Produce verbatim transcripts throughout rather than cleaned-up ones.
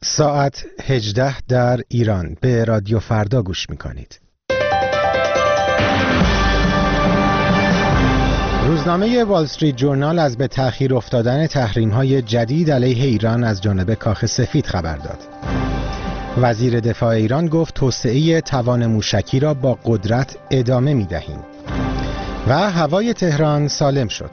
ساعت هجده در ایران. به رادیو فردا گوش میکنید. روزنامه وال استریت جورنال از به تأخیر افتادن تحریم‌های جدید علیه ایران از جانب کاخ سفید خبر داد. وزیر دفاع ایران گفت توسعه توان موشکی را با قدرت ادامه می‌دهیم. و هوای تهران سالم شد.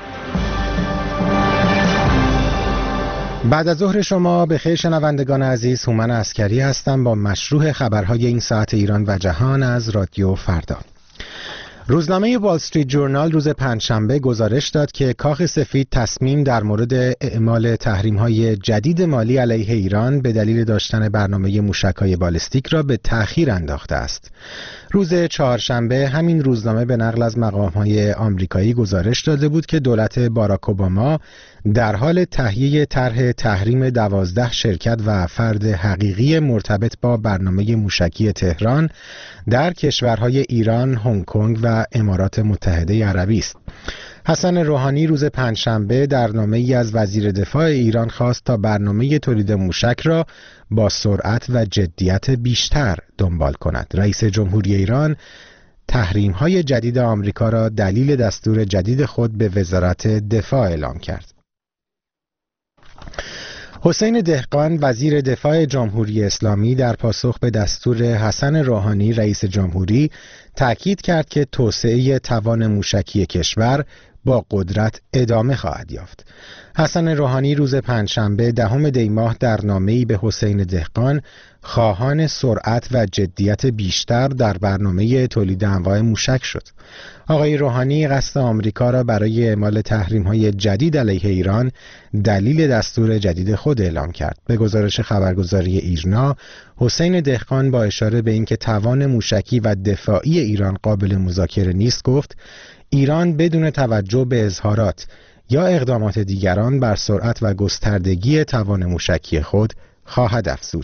بعد از ظهر شما به خیر شنوندگان عزیز، هومن عسکری هستم با مشروع خبرهای این ساعت ایران و جهان از رادیو فردا. روزنامه وال استریت جورنال روز پنجشنبه گزارش داد که کاخ سفید تصمیم در مورد اعمال تحریم‌های جدید مالی علیه ایران به دلیل داشتن برنامه موشک‌های بالستیک را به تأخیر انداخته است. روز چهارشنبه همین روزنامه به نقل از مقام‌های آمریکایی گزارش داده بود که دولت باراک اوباما در حال تهیه طرح تحریم دوازده شرکت و فرد حقیقی مرتبط با برنامه موشکی تهران در کشورهای ایران، هنگ کنگ و امارات متحده عربی است. حسن روحانی روز پنجشنبه در نامه‌ای از وزیر دفاع ایران خواست تا برنامه تولید موشک را با سرعت و جدیت بیشتر دنبال کند. رئیس جمهوری ایران تحریم‌های جدید آمریکا را دلیل دستور جدید خود به وزارت دفاع اعلام کرد. حسین دهقان وزیر دفاع جمهوری اسلامی در پاسخ به دستور حسن روحانی رئیس جمهوری تأکید کرد که توسعه توان موشکی کشور با قدرت ادامه خواهد یافت. حسن روحانی روز پنجشنبه دهم دی ماه در نامه‌ای به حسین دهقان خواهان سرعت و جدیت بیشتر در برنامه تولید انواع موشک شد. آقای روحانی قصد آمریکا را برای اعمال تحریم‌های جدید علیه ایران دلیل دستور جدید خود اعلام کرد. به گزارش خبرگزاری ایرنا، حسین دهقان با اشاره به اینکه توان موشکی و دفاعی ایران قابل مذاکره نیست گفت ایران بدون توجه به اظهارات یا اقدامات دیگران بر سرعت و گستردگی توان موشکی خود خواهد افزود.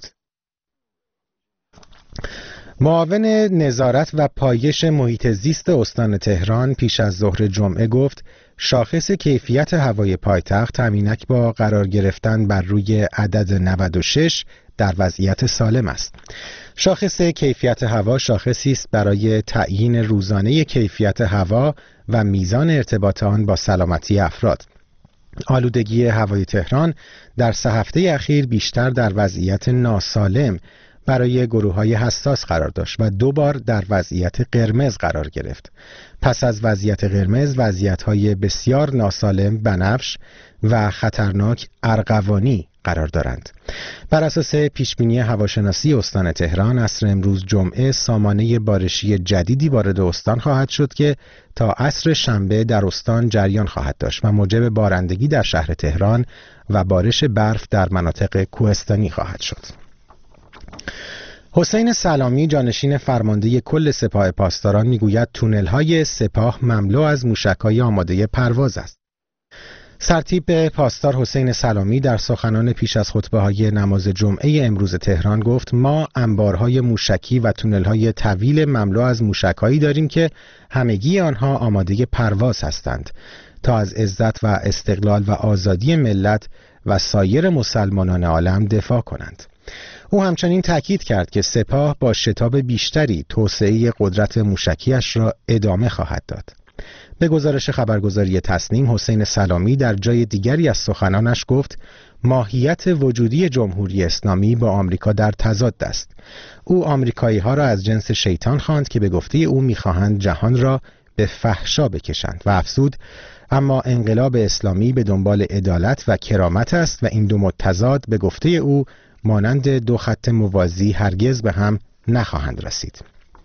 معاون نظارت و پایش محیط زیست استان تهران پیش از ظهر جمعه گفت شاخص کیفیت هوای پایتخت همینک با قرار گرفتن بر روی عدد نود و شش در وضعیت سالم است. شاخص کیفیت هوا شاخصی است برای تعیین روزانه کیفیت هوا و میزان ارتباط آن با سلامتی افراد. آلودگی هوای تهران در سه هفته اخیر بیشتر در وضعیت ناسالم برای گروه‌های حساس قرار داشت و دو بار در وضعیت قرمز قرار گرفت. پس از وضعیت قرمز، وضعیت‌های بسیار ناسالم بنفش و خطرناک ارغوانی قرار دارند. بر اساس پیشبینی هواشناسی استان تهران، عصر امروز جمعه سامانه بارشی جدیدی وارد استان خواهد شد که تا عصر شنبه در استان جریان خواهد داشت و موجب بارندگی در شهر تهران و بارش برف در مناطق کوهستانی خواهد شد. حسین سلامی جانشین فرمانده کل سپاه پاسداران میگوید تونل‌های سپاه مملو از موشک‌های آماده پرواز است. سرتیپ پاسدار حسین سلامی در سخنان پیش از خطبه‌های نماز جمعه امروز تهران گفت ما انبارهای موشکی و تونل‌های طویل مملو از موشک‌هایی داریم که همگی آنها آماده پرواز هستند تا از عزت و استقلال و آزادی ملت و سایر مسلمانان عالم دفاع کنند. او همچنین تأکید کرد که سپاه با شتاب بیشتری توسعه قدرت موشکیش را ادامه خواهد داد. به گزارش خبرگزاری تسنیم، حسین سلامی در جای دیگری از سخنانش گفت ماهیت وجودی جمهوری اسلامی با آمریکا در تضاد است. او آمریکایی ها را از جنس شیطان خواند که به گفته او می‌خواهند جهان را به فحشا بکشند و افزود اما انقلاب اسلامی به دنبال عدالت و کرامت است و این دو متضاد به گفته او مانند دو خط موازی هرگز به هم نخواهند رسید.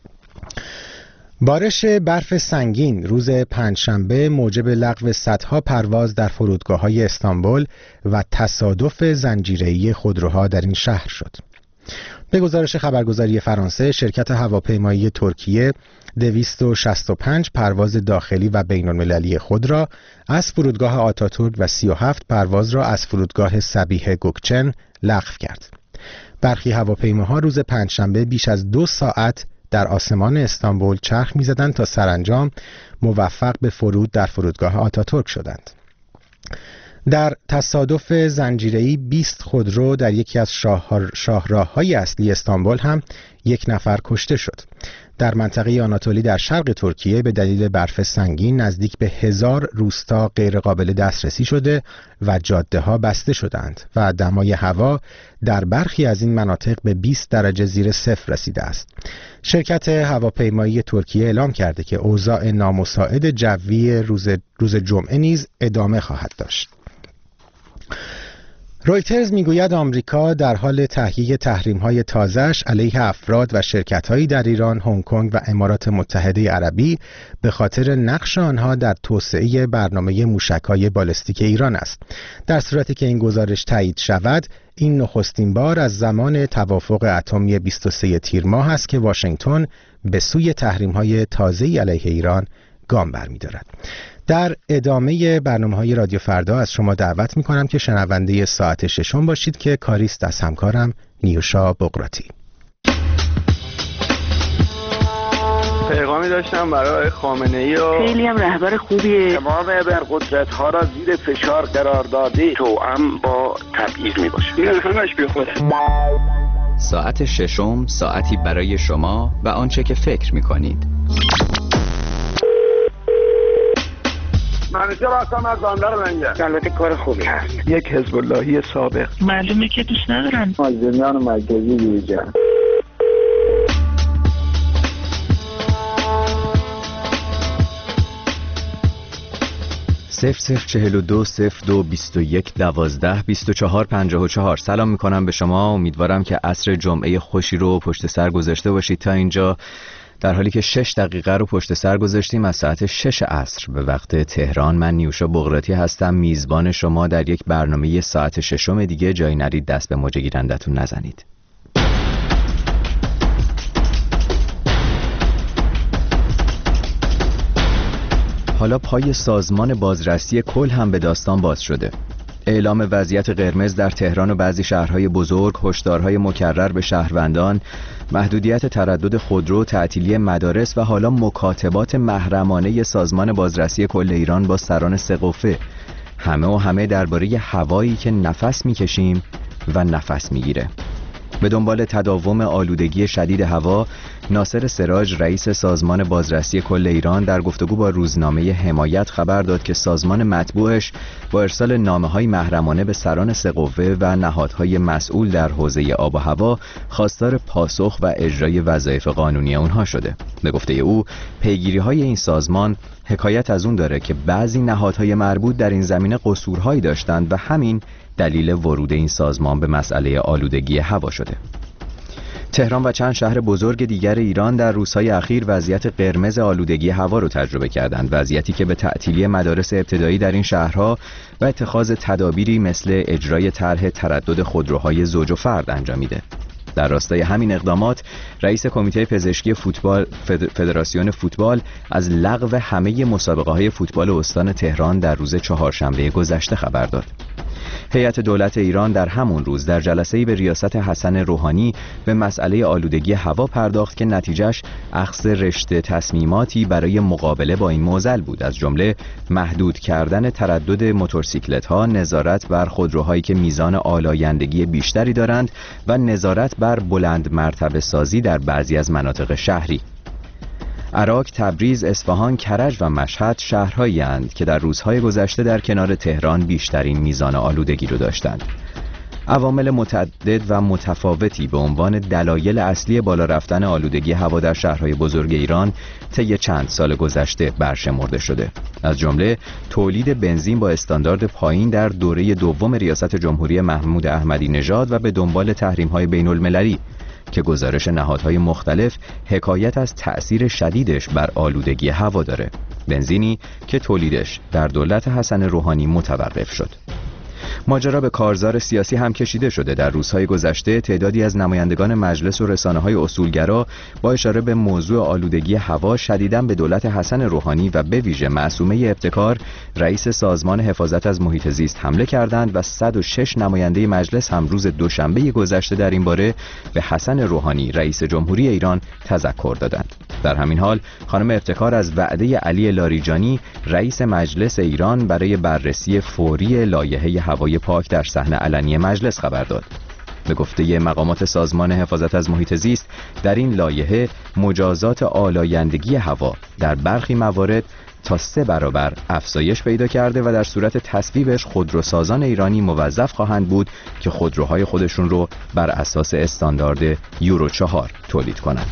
بارش برف سنگین روز پنجشنبه موجب لغو صدها پرواز در فرودگاه‌های استانبول و تصادف زنجیره‌ای خودروها در این شهر شد. به گزارش خبرگزاری فرانسه، شرکت هواپیمایی ترکیه دویست و شصت و پنج پرواز داخلی و بین‌المللی خود را از فرودگاه آتاتورک و سی و هفت پرواز را از فرودگاه صبیح گوکچن لغو کرد. برخی هواپیماها روز پنجشنبه بیش از دو ساعت در آسمان استانبول چرخ می‌زدند تا سرانجام موفق به فرود در فرودگاه آتاتورک شدند. در تصادف زنجیره‌ای بیست خودرو در یکی از شاهراه‌های اصلی استانبول هم یک نفر کشته شد. در منطقه آناتولی در شرق ترکیه به دلیل برف سنگین نزدیک به هزار روستا غیرقابل دسترسی شده و جاده‌ها بسته شدند و دمای هوا در برخی از این مناطق به بیست درجه زیر صفر رسیده است. شرکت هواپیمایی ترکیه اعلام کرده که اوضاع نامساعد جوی روز روز جمعه نیز ادامه خواهد داشت. رویترز میگوید آمریکا در حال تحقیق تحریم‌های تازه‌اش علیه افراد و شرکت‌هایی در ایران، هنگ کنگ و امارات متحده عربی به خاطر نقش آنها در توسعه برنامه موشک‌های بالستیک ایران است. در صورتی که این گزارش تایید شود، این نخستین بار از زمان توافق اتمی بیست و سوم تیر ماه است که واشنگتن به سوی تحریم‌های تازه‌ای علیه ایران گام برمی‌دارد. در ادامه برنامه‌های رادیو فردا از شما دعوت می‌کنم که شنونده ساعت ششم باشید که کاریست از همکارم نیوشا بقراتی. پیغامی داشتم برای خامنه‌ای و خیلی هم رهبر خوبیه. تمام ابرقدرت‌ها را زیر فشار قرار داده توأم با تبعیض میباشه. این همش بی خوده. ساعت ششم ساعتی برای شما و آنچه که فکر می‌کنید. منیجر هستم از بندر لنگر. البته کار خوبی هست. یک حزب اللهی سابق. معلومه که دوست ندارن. مازنیان مرکزی بیجن. صفر صفر چهل و دو صفر دو بیست و یک دوازده بیست و چهار پنجاه و چهار. سلام میکنم به شما. امیدوارم که عصر جمعه خوشی رو پشت سر گذاشته باشید. تا اینجا در حالی که شش دقیقه رو پشت سر گذاشتیم از ساعت شش عصر به وقت تهران. من نیوشا بقراتی هستم، میزبان شما در یک برنامه ساعت ششم دیگه. جایی نرید، دست به موج گیرندتون نزنید. حالا پای سازمان بازرسی کل هم به داستان باز شده. اعلام وضعیت قرمز در تهران و بعضی شهرهای بزرگ، هشدارهای مکرر به شهروندان، محدودیت تردد خودرو، تعطیلی مدارس و حالا مکاتبات محرمانه سازمان بازرسی کل ایران با سران سقوفه. همه و همه درباره هوایی که نفس میکشیم و نفس میگیره. به دنبال تداوم آلودگی شدید هوا، ناصر سراج رئیس سازمان بازرسی کل ایران در گفتگو با روزنامه حمایت خبر داد که سازمان مطبوعش با ارسال نامه‌های محرمانه به سران سقوفه و نهادهای مسئول در حوزه آب و هوا خواستار پاسخ و اجرای وظایف قانونی اونها شده. به گفته او، پیگیری‌های این سازمان حکایت از اون داره که بعضی نهادهای مربوط در این زمینه قصورهایی داشتند و همین دلیل ورود این سازمان به مسئله آلودگی هوا شده. تهران و چند شهر بزرگ دیگر ایران در روزهای اخیر وضعیت قرمز آلودگی هوا رو تجربه کردند، وضعیتی که به تعطیلی مدارس ابتدایی در این شهرها و اتخاذ تدابیری مثل اجرای طرح تردد خودروهای زوج و فرد انجام میده. در راستای همین اقدامات، رئیس کمیته پزشکی فوتبال فدراسیون فوتبال از لغو همه مسابقه‌های فوتبال استان تهران در روز چهارشنبه گذشته خبر داد. هیئت دولت ایران در همون روز در جلسه‌ای به ریاست حسن روحانی به مسئله آلودگی هوا پرداخت که نتیجهش اخذ رشته تصمیماتی برای مقابله با این معضل بود، از جمله محدود کردن تردد موتورسیکلت‌ها، نظارت بر خودروهایی که میزان آلایندگی بیشتری دارند و نظارت بر بلند مرتبه سازی در بعضی از مناطق شهری. عراق، تبریز، اصفهان، کرج و مشهد شهرهایی اند که در روزهای گذشته در کنار تهران بیشترین میزان آلودگی رو داشتند. عوامل متعدد و متفاوتی به عنوان دلایل اصلی بالا رفتن آلودگی هوا در شهرهای بزرگ ایران طی چند سال گذشته برشمرده شده. از جمله تولید بنزین با استاندارد پایین در دوره دوم ریاست جمهوری محمود احمدی نژاد و به دنبال تحریم‌های بین‌المللی که گزارش نهادهای مختلف حکایت از تأثیر شدیدش بر آلودگی هوا داره. بنزینی که تولیدش در دولت حسن روحانی متوقف شد. ماجرا به کارزار سیاسی هم کشیده شده. در روزهای گذشته تعدادی از نمایندگان مجلس و رسانه‌های اصولگرا با اشاره به موضوع آلودگی هوا شدیداً به دولت حسن روحانی و به ویژه معصومه ابتکار رئیس سازمان حفاظت از محیط زیست حمله کردند و صد و شش نماینده مجلس هم روز دوشنبه گذشته در این باره به حسن روحانی رئیس جمهوری ایران تذکر دادند. در همین حال خانم ابتکار از وعده علی لاریجانی رئیس مجلس ایران برای بررسی فوری لایحه هوای پاک در صحنه علنی مجلس خبر داد. به گفته مقامات سازمان حفاظت از محیط زیست در این لایحه مجازات آلایندگی هوا در برخی موارد تا سه برابر افزایش پیدا کرده و در صورت تصویبش خودروسازان ایرانی موظف خواهند بود که خودروهای خودشون رو بر اساس استاندارد یورو چهار تولید کنند.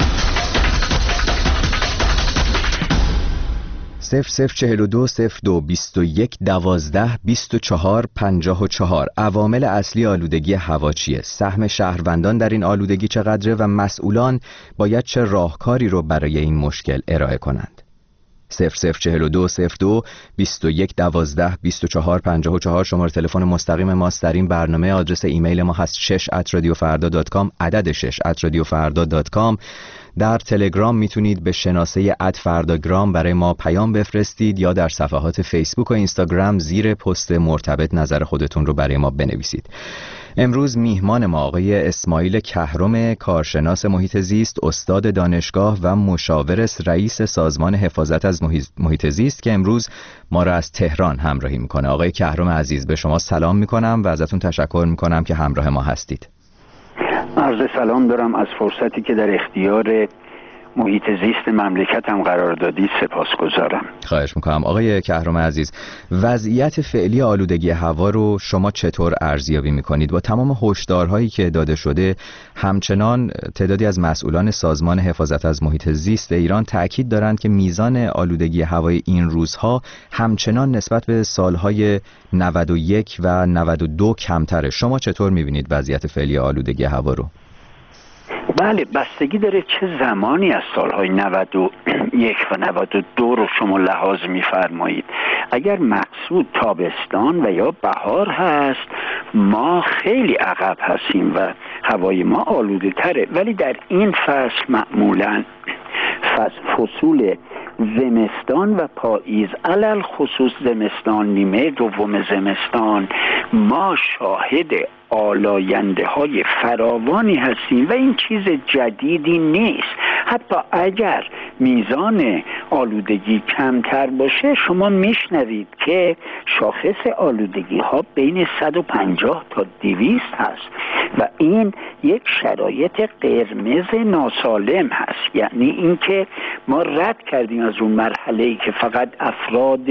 صفر صفر چهل و دو صفر دو بیست و یک دوازده بیست و چهار پنجاه و چهار. عوامل اصلی آلودگی هوا چیه؟ سهم شهروندان در این آلودگی چقدره و مسئولان باید چه راهکاری رو برای این مشکل ارائه کنند؟ صفر صفر چهل و دو صفر دو بیست و یک دوازده بیست و چهار پنجاه و چهار شماره تلفن مستقیم ماست در این برنامه. آدرس ایمیل ما هست شش ات رادیو فردا دات کام، عدد شش ات رادیو فردا دات کام. در تلگرام میتونید به شناسه ات فرداگرام برای ما پیام بفرستید یا در صفحات فیسبوک و اینستاگرام زیر پست مرتبط نظر خودتون رو برای ما بنویسید. امروز میهمان ما آقای اسماعیل کهرم، کارشناس محیط زیست، استاد دانشگاه و مشاور رئیس سازمان حفاظت از محیط زیست که امروز ما را از تهران همراهی میکنه. آقای کهرم عزیز، به شما سلام میکنم و ازتون تشکر میکنم که همراه ما هستید. عرض سلام دارم از فرصتی که در اختیار محیط زیست مملکتم قرار دادید سپاسگزارم. خواهش میکنم. آقای کهرم عزیز، وضعیت فعلی آلودگی هوا رو شما چطور ارزیابی میکنید؟ با تمام هشدارهایی که داده شده، همچنان تعدادی از مسئولان سازمان حفاظت از محیط زیست ایران تأکید دارند که میزان آلودگی هوای این روزها همچنان نسبت به سالهای نود و یک و نود و دو کمتره. شما چطور میبینید وضعیت فعلی آلودگی هوا رو؟ بله، بستگی داره چه زمانی از سالهای نود و یک و نود و دو رو شما لحاظ می‌فرمایید. اگر مقصود تابستان و یا بهار هست، ما خیلی عقب هستیم و هوای ما آلوده تره. ولی در این فصل معمولاً فصول زمستان و پاییز، علل خصوص زمستان، نیمه دوم زمستان، ما شاهد آلاینده های فراوانی هستیم و این چیز جدیدی نیست. حتی اگر میزان آلودگی کمتر باشه، شما میشنوید که شاخص آلودگی ها بین صد و پنجاه تا دویست هست و این یک شرایط قرمز ناسالم هست. یعنی اینکه ما رد کردیم از اون مرحله‌ای که فقط افراد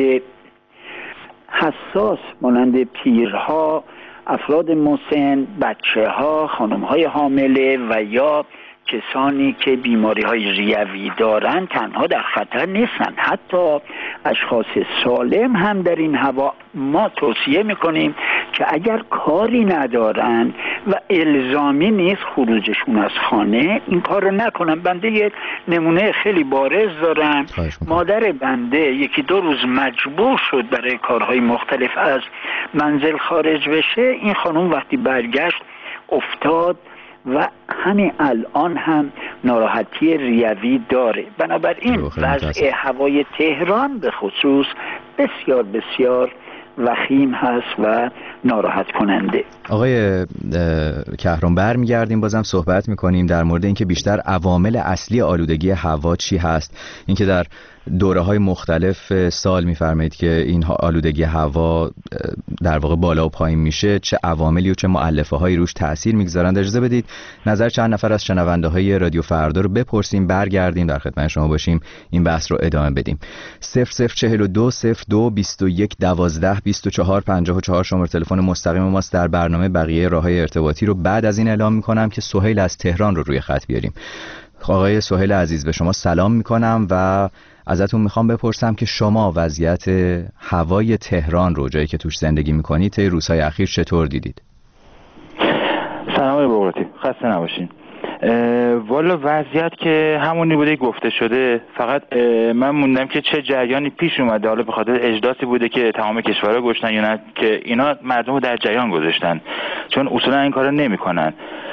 حساس مانند پیرها، افراد مسن، بچه ها، خانم های حامله و یا کسانی که بیماری های ریوی دارن تنها در خطر نیستن. حتی اشخاص سالم هم در این هوا ما توصیه میکنیم که اگر کاری ندارن و الزامی نیست خروجشون از خانه، این کار رو نکنن. بنده یک نمونه خیلی بارز دارم. مادر بنده یکی دو روز مجبور شد برای کارهای مختلف از منزل خارج بشه. این خانم وقتی برگشت افتاد و همین الان هم ناراحتی ریوی داره. بنابراین وضع هوای تهران به خصوص بسیار بسیار وخیم هست و ناراحت کننده. آقای کهرم، برمیگردیم بازم صحبت میکنیم در مورد اینکه بیشتر عوامل اصلی آلودگی هوا چی هست. اینکه در دوره های مختلف سال میفرمایید که این آلودگی هوا در واقع بالا و پایین میشه، چه عواملی و چه مؤلفه هایی روش تأثیر میگذارند. اجازه بدید نظر چند نفر از شنونده های رادیو فردا رو بپرسیم، برگردیم در خدمت شما باشیم، این بحث رو ادامه بدیم. صفر صفر چهل و دو صفر دو بیست و یک دوازده بیست و چهار پنجاه و چهار شماره تلفن مستقیم ماست در برنامه. بقیه راههای ارتباطی رو بعد از این اعلام میکنم که سهیل از تهران رو روی خط بیاریم. آقای سهیل عزیز، به شما سلام میکنم و ازتون میخوام بپرسم که شما وضعیت هوای تهران رو، جایی که توش زندگی میکنید، طی روزهای اخیر چطور دیدید؟ سلام آقای بغراتی، خسته نباشین. والا وضعیت که همونی بوده گفته شده، فقط من موندم که چه جریانی پیش اومده، حالا به خاطر اجداسی بوده که تمام کشورها گشتن یا نه که اینا مردم رو در جریان گذاشتن، چون اصولا این کارو نمیکنن.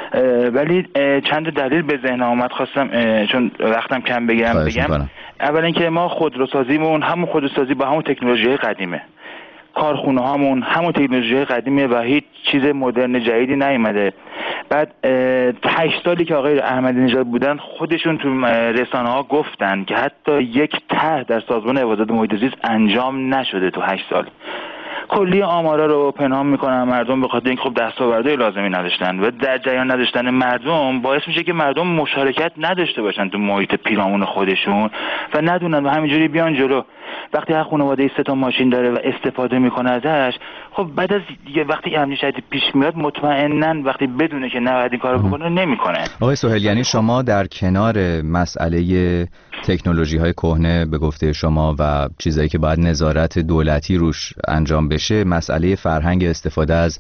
ولی چند دلیل به ذهن آمد، خواستم چون وقتم کم بگم بگم. اول اینکه ما خودروسازیمون همون خودروسازی با همون تکنولوژی قدیمه، کارخونه هامون همون تکنولوژی قدیمه و هیچ چیز مدرن جدیدی نیومده. بعد هشت سالی که آقای احمدی نژاد بودن خودشون تو رسانه ها گفتن که حتی یک طرح در سازمان حفاظت محیط زیست انجام نشده تو هشت سال. کلی آمارا رو پنهان میکنن مردم به خاطر اینکه خب دستاوردهای لازمی نداشتن و در جریان نداشتن مردم باعث میشه که مردم مشارکت نداشته باشن تو محیط پیرامون خودشون و ندونن و همینجوری بیان جلو. وقتی هر خانواده سه تا ماشین داره و استفاده میکنه ازش، خب بعد از دیگه وقتی امنیت شدید پیش میاد مطمئنن وقتی بدونه که نباید این کارو بکنه نمیکنه. آقای سهیل، یعنی شما در کنار مسئله تکنولوژی های کهنه به گفته شما و چیزایی که باید نظارت دولتی روش انجام بشه، مسئله فرهنگ استفاده از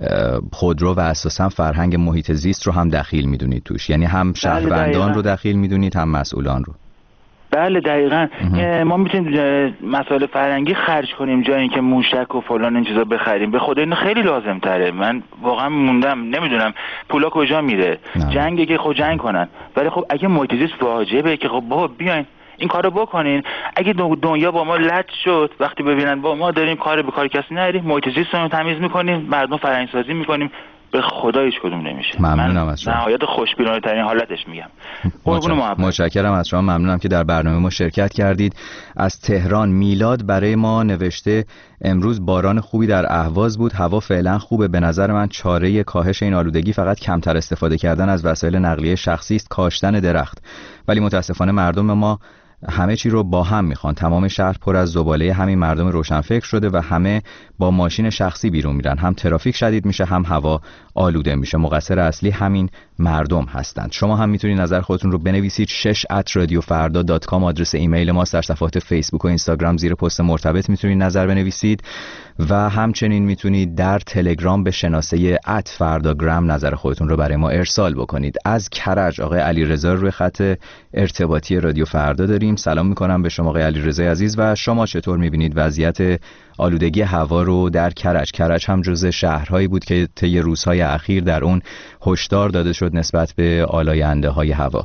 خودرو و اساسا فرهنگ محیط زیست رو هم دخیل میدونید توش، یعنی هم شهروندان رو دخیل میدونید هم مسئولان رو؟ بله دقیقاً. ما میتونیم مسائل فرهنگی خرج کنیم جای اینکه موشک و فلان این چیزا بخریم. به خدا این خیلی لازم تره. من واقعا موندم نمیدونم پولا کجا میره. جنگه که خود جنگ کنن، ولی خب اگه محیط زیست واجبه که خب بابا بیاین این کارو بکنین. اگه دنیا با ما لط شد وقتی ببینن با ما داریم کار به کار کسی نریم، محیط زیست رو تمیز میکنیم، مردم فرهنگ سازی میکنیم، به خدا هیچ کدوم نمیشه. ممنونم از شما. نهایت خوشبینانه ترین حالتش میگم. قربون محبت. متشکرم از شما، ممنونم که در برنامه ما شرکت کردید. از تهران میلاد برای ما نوشته امروز باران خوبی در اهواز بود، هوا فعلا خوبه. به نظر من چاره کاهش این آلودگی فقط کمتر استفاده کردن از وسایل نقلیه شخصی است، کاشتن درخت. ولی متاسفانه مردم ما همه چی رو با هم میخوان. تمام شهر پر از زباله همین مردم روشنفکر شده و همه با ماشین شخصی بیرون میرن. هم ترافیک شدید میشه، هم هوا آلوده میشه. مقصر اصلی همین مردم هستند. شما هم میتونید نظر خودتون رو بنویسید. شش ات رادیو فردا دات کام آدرس ایمیل ما. در صفحات فیسبوک و اینستاگرام زیر پست مرتبط میتونید نظر بنویسید و همچنین میتونید در تلگرام به شناسه ات فرداگرام نظر خودتون رو برای ما ارسال بکنید. از کرج آقای علیرضا روی خط ارتباطی رادیو فردا داریم. سلام میکنم به شما آقای علیرضا عزیز و شما چطور میبینید وضعیت آلودگی هوا رو در کرج؟ کرج هم جزء شهرهایی بود که طی روزهای اخیر در اون هشدار داده شد نسبت به آلاینده های هوا.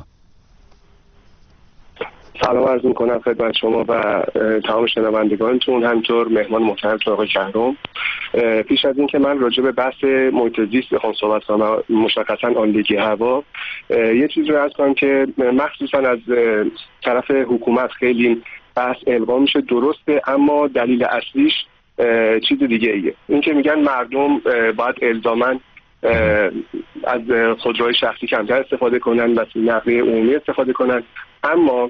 سلام عرض میکنم خدمت شما و تمام شنوندگانتون، همینطور مهمان محترمتون آقای شهرام. پیش از این که من راجع به بحث محیط زیست بخوام صحبت کنم، مشخصا آلودگی هوا، یه چیز رو عرض کنم که مخصوصا از طرف حکومت خیلی بحث القا میشه، درسته، اما دلیل اصلیش چیز دیگه ایه. این که میگن مردم باید الزاماً از خودروهای شخصی کمتر استفاده کنن و نقلیه عمومی استفاده کنن، اما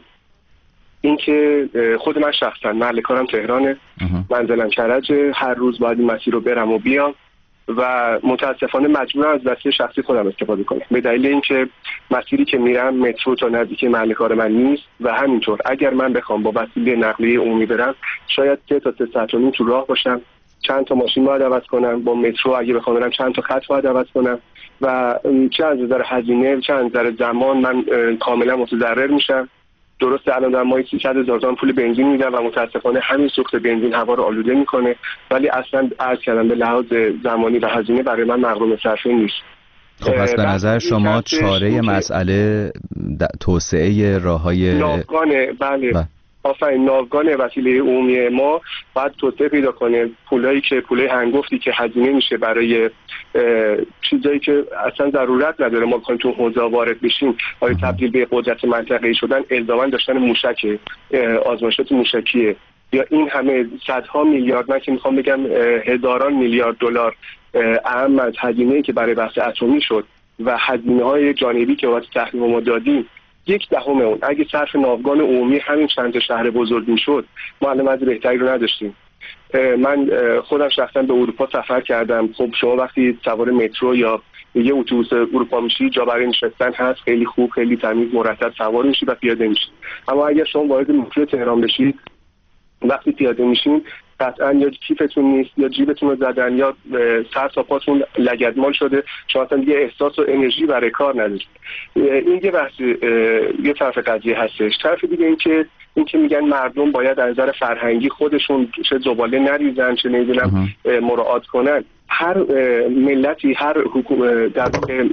اینکه خود من شخصا محل کارم تهرانه، منزلم کرج، هر روز باید این مسیر رو برم و بیام و متاسفانه مجبورم از وسیله شخصی خودم استفاده کنم به دلیل اینکه مسیری که میرم مترو تا نزدیک محل کار من نیست و همینطور اگر من بخوام با وسیله نقلیه عمومی برم شاید سه تا سه ساعت و نیم تو راه باشم، چند تا ماشین باید عوض کنم، با مترو اگه بخوام برم چند تا خط باید عوض کنم و چه از نظر هزینه چه از نظر زمان من کاملا متضرر میشم. درسته الان در ماهی سیصد هزار تومان پول بنزین میدم و متاسفانه همین سوخت بنزین هوا رو آلوده میکنه، ولی اصلا عرض کردم به لحاظ زمانی و هزینه برای من مقروم صرفه نیست. خب پس به نظر شما چاره مسئله توسعه راههای ناوگانه؟ بله آفرین، ناوگان وسیله عمومی ما باید توسعه پیدا کنه. پولایی که پولای هنگفتی که هزینه میشه برای چیزایی که اصلا ضرورت نداره ما بخوایم تو حوزه وارد بشیم، برای تبدیل به قدرت منطقه‌ای شدن، الزاما داشتن موشک، آزمایشات موشکیه، یا این همه صدها میلیارد، من که میخوام بگم هزاران میلیارد دلار اهم از هزینه‌ای که برای بحث اتمی شد و هزینه‌های جانبی که واسه تحریم ما دادیم یک دهم اون اگه صرف ناوگان عمومی همین چند تا شهر بزرگ میشد ما الان وضع بهتری رو نداشتیم. من خودم شخصا به اروپا سفر کردم. خب شما وقتی سوار مترو یا یه اتوبوس اروپا میشی جا برای نشستن هست، خیلی خوب، خیلی تمیز، مرتب سوار میشی و پیاده میشی. اما اگر شما وارد مترو تهران بشید وقتی پیاده میشین قطعا یا کیفتون نیست یا جیبتون رو زدن یا سر تا پاتون لگدمال شده، شما اصلا دیگه احساس و انرژی برای کار ندارید. این یه بحث یه طرف قضیه هستش. طرف دیگه این که این که میگن مردم باید از نظر فرهنگی خودشون چه زباله نریزن چه نمیدونم مراعات کنن. هر ملتی، هر حکومت، در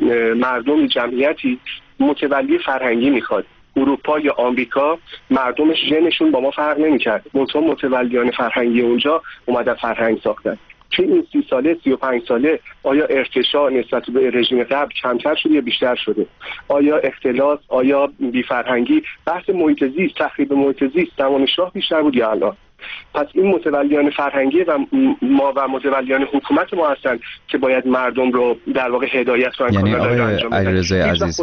مردم، جمعیتی متولی فرهنگی میخواد. اروپا یا آمریکا مردمش ژنشون با ما فرق نمیکرد، منتها متولیان فرهنگی اونجا اومدن فرهنگ ساختن. چه این سی ساله سی و پنج ساله آیا ارتشاء نسبت به رژیم قبل کمتر شده یا بیشتر شده؟ آیا اختلاط، آیا بی‌فرهنگی، بحث محیط زیست، تخریب محیط زیست زمان شاه بیشتر بود یا الان؟ پس این متولیان فرهنگی و ما و متولیان حکومت ما هستن که باید مردم رو در واقع هدایت کنن. یعنی آقای علیرضا عزیز،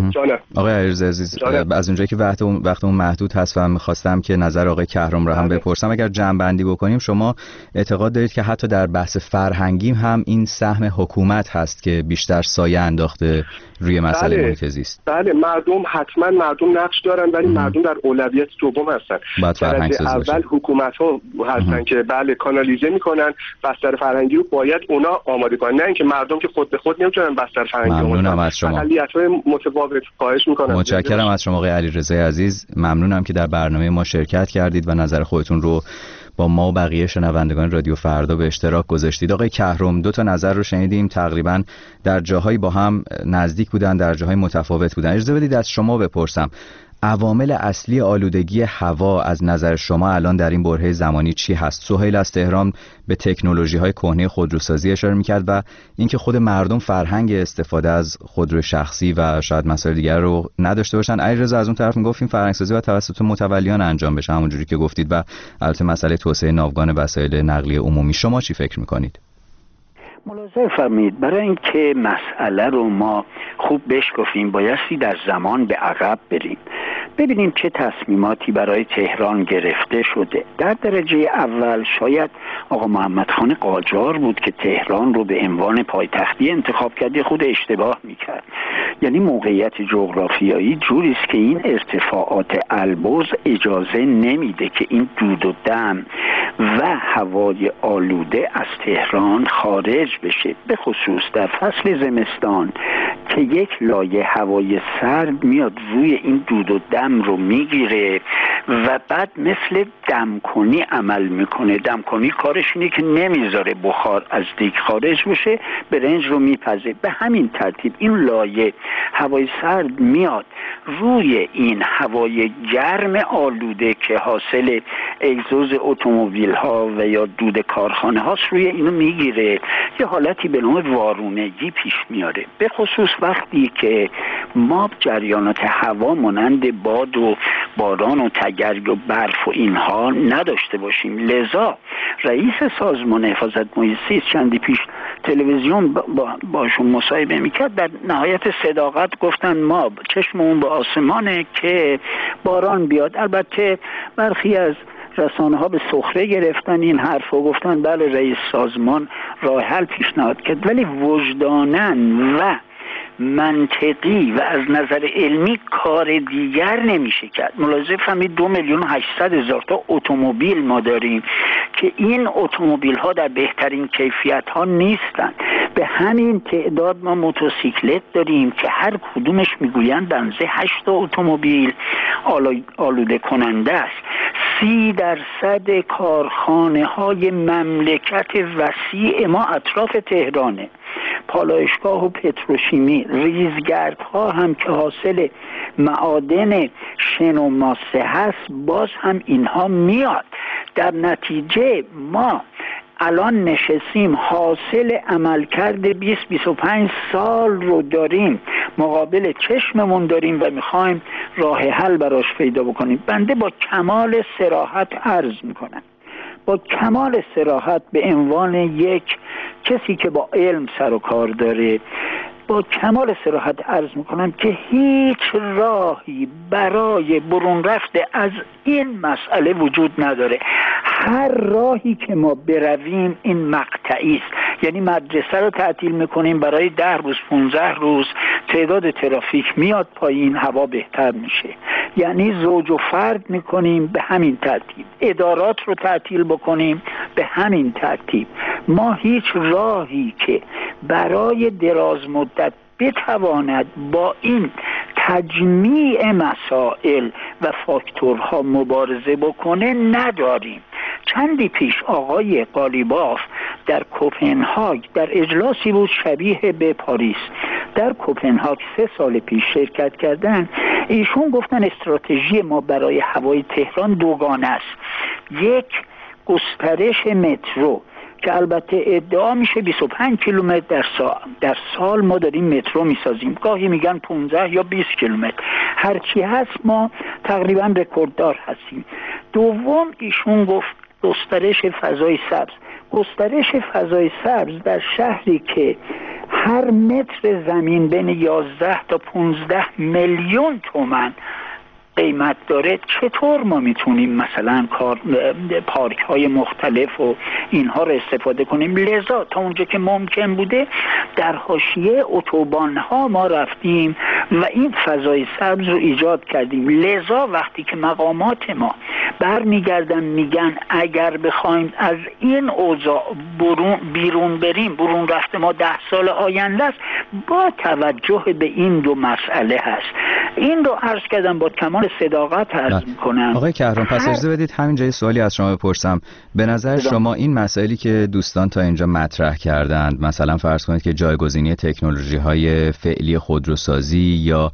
آقای علیرضا عزیز، از اونجایی که وقت وقتمون محدود هست و می‌خواستم که نظر آقای کهرم رو هم بپرسم، اگر جمع‌بندی بکنیم، شما اعتقاد دارید که حتی در بحث فرهنگی هم این سهم حکومت هست که بیشتر سایه انداخته روی مسئله بله. محیط زیست؟ بله، مردم حتما مردم نقش دارن، ولی ام. مردم در اولویت دوم هستن. درجه اول حکومت ها هستن ام. که بله کانالیزه میکنن بستر فرهنگی رو، باید اونا آماده کنن، نه اینکه مردم که خود به خود نمیتونن بستر فرهنگی آماده کنن. ممنونم از شما. اقلیت‌های متفاوت خواهش میکنم. متشکرم از شما آقای علیرضا عزیز. ممنونم که در برنامه ما شرکت کردید و نظر خودتون رو با ما و بقیه شنوندگان رادیو فردا به اشتراک گذاشتید. آقای کهرم، دو تا نظر رو شنیدیم، تقریبا در جاهایی با هم نزدیک بودن، در جاهای متفاوت بودن. اجازه بدید از شما بپرسم، عوامل اصلی آلودگی هوا از نظر شما الان در این برهه زمانی چی هست؟ سهیل از تهران به تکنولوژی‌های کهنه خودروسازی اشاره می‌کرد و اینکه خود مردم فرهنگ استفاده از خودرو شخصی و شاید مسائل دیگر رو نداشته باشن. علیرضا از اون طرف میگفت این فرهنگ‌سازی باید توسط متولیان انجام بشه، همونجوری که گفتید، و البته مسئله توسعه ناوگان وسایل نقلیه عمومی. شما چی فکر می‌کنید؟ ملاحظه فرمایید، برای اینکه مسئله رو ما خوب بشکافیم بایستی در زمان به عقب بریم، ببینیم چه تصمیماتی برای تهران گرفته شده. در درجه اول شاید آقا محمد خان قاجار بود که تهران رو به عنوان پایتختی انتخاب کرد، خود اشتباه میکرد. یعنی موقعیت جغرافیایی جوری است که این ارتفاعات البرز اجازه نمیده که این دود و دم و هوای آلوده از تهران خارج بشه، به خصوص در فصل زمستان که یک لایه هوای سرد میاد روی این دود و دم رو میگیره و بعد مثل دمکنی عمل میکنه. دمکنی کارش اینه که نمیذاره بخار از دیگ خارج بشه، برنج رو میپزه. به همین ترتیب این لایه هوای سرد میاد روی این هوای گرم آلوده که حاصل اگزوز اتومبیل ها و یا دود کارخانه هاست، روی اینو میگیره، یه حالتی به نوع وارونگی پیش میاره، به خصوص وقتی که ما جریانات هوا مانند باد و باران و تگرگ و برف و اینها نداشته باشیم. لذا رئیس سازمان حفاظت محیط زیست چندی پیش تلویزیون با باشون مصاحبه میکرد، در نهایت صداقت گفتن ما چشممون به آسمانه که باران بیاد. البته برخی از رسانه ها به سخره گرفتن این حرف و گفتن بله رئیس سازمان راه حل پیشنهاد کرد، ولی وجدانن و منطقی و از نظر علمی کار دیگر نمیشه کرد. ملاحظه فرمایید دو میلیون و هشتصد هزار تا اتومبیل ما داریم که این اتومبیل ها در بهترین کیفیت ها نیستن. به همین تعداد ما موتورسیکلت داریم که هر کدومش میگویند بنزه هشت تا اتومبیل آلوده کننده است. سی درصد کارخانه های مملکت وسیع ما اطراف تهرانه، پالایشگاه و پتروشیمی، ریزگردها هم که حاصل معادن شن و ماسه هست، باز هم اینها میاد. در نتیجه ما الان نشستیم حاصل عملکرد بیست بیست و پنج سال رو داریم، مقابل چشممون داریم و میخوایم راه حل براش پیدا بکنیم. بنده با کمال صراحت عرض میکنم، با کمال صراحت به عنوان یک کسی که با علم سر و کار داره، با کمال صراحت عرض میکنم که هیچ راهی برای برون رفته از این مسئله وجود نداره. هر راهی که ما برویم این مقطعی است. یعنی مدرسه رو تعطیل میکنیم برای ده روز پونزده روز، تعداد ترافیک میاد پایین، هوا بهتر میشه. یعنی زوج و فرد میکنیم به همین ترتیب، ادارات رو تعطیل بکنیم به همین ترتیب. ما هیچ راهی که برای دراز مدت بتواند با این تجمیع مسائل و فاکتورها مبارزه بکنه نداریم. چندی پیش آقای قالیباف در کوپنهاگ در اجلاسی بود شبیه به پاریس، در کوپنهاگ سه سال پیش شرکت کردن. ایشون گفتن استراتژی ما برای هوای تهران دوگانه است. یک، گسترش مترو که البته ادعا میشه بیست و پنج کیلومتر در سال در سال ما داریم مترو میسازیم، گاهی میگن پانزده یا بیست کیلومتر، هرچی هست ما تقریبا رکورددار هستیم. دوم، ایشون گفت گسترش فضای سبز. گسترش فضای سبز در شهری که هر متر زمین بین یازده تا پانزده میلیون تومان قیمت داره، چطور ما میتونیم مثلا کار پارک های مختلف و اینها رو استفاده کنیم؟ لذا تا اونجا که ممکن بوده در حاشیه اتوبان ها ما رفتیم و این فضای سبز رو ایجاد کردیم. لذا وقتی که مقامات ما برمیگردن میگن اگر بخوایم از این اوضاع برون بیرون بریم، برون رفته ما ده سال آینده است، با توجه به این دو مسئله هست. این رو عرض کردم با کمال صداقت عرض میکنم. آقای کهران، پس اجازه بدید همینجا سوالی از شما بپرسم. به نظر شما این مسائلی که دوستان تا اینجا مطرح کردند، مثلا فرض کنید که جایگزینی تکنولوژی های فعلی خودروسازی یا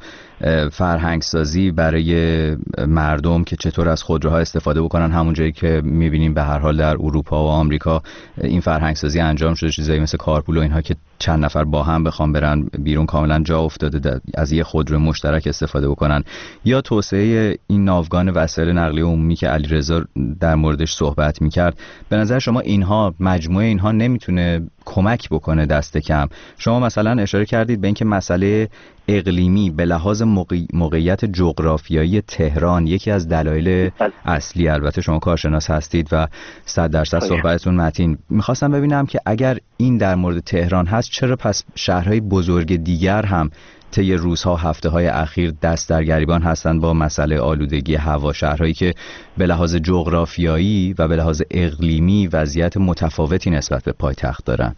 فرهنگ سازی برای مردم که چطور از خودروها استفاده بکنن، همون جایی که میبینیم به هر حال در اروپا و آمریکا این فرهنگ سازی انجام شده، چیزایی مثل کارپول و اینها که چند نفر با هم بخوام برن بیرون کاملا جا افتاده از یه خودرو مشترک استفاده بکنن، یا توسعه این ناوگان وسایل نقلیه عمومی که علیرضا در موردش صحبت میکرد. به نظر شما اینها، مجموعه اینها نمیتونه کمک بکنه دست کم؟ شما مثلا اشاره کردید به اینکه مسئله اقلیمی به لحاظ موقع... موقعیت جغرافیایی تهران یکی از دلایل اصلی، البته شما کارشناس هستید و صد درصد صحبتتون متین. میخواستم ببینم که اگر این در مورد تهران هست، چرا پس شهرهای بزرگ دیگر هم طی روزها هفته های اخیر دست در گریبان هستند با مسئله آلودگی هوا، شهرهایی که به لحاظ جغرافیایی و به لحاظ اقلیمی وضعیت متفاوتی نسبت به پایتخت دارن؟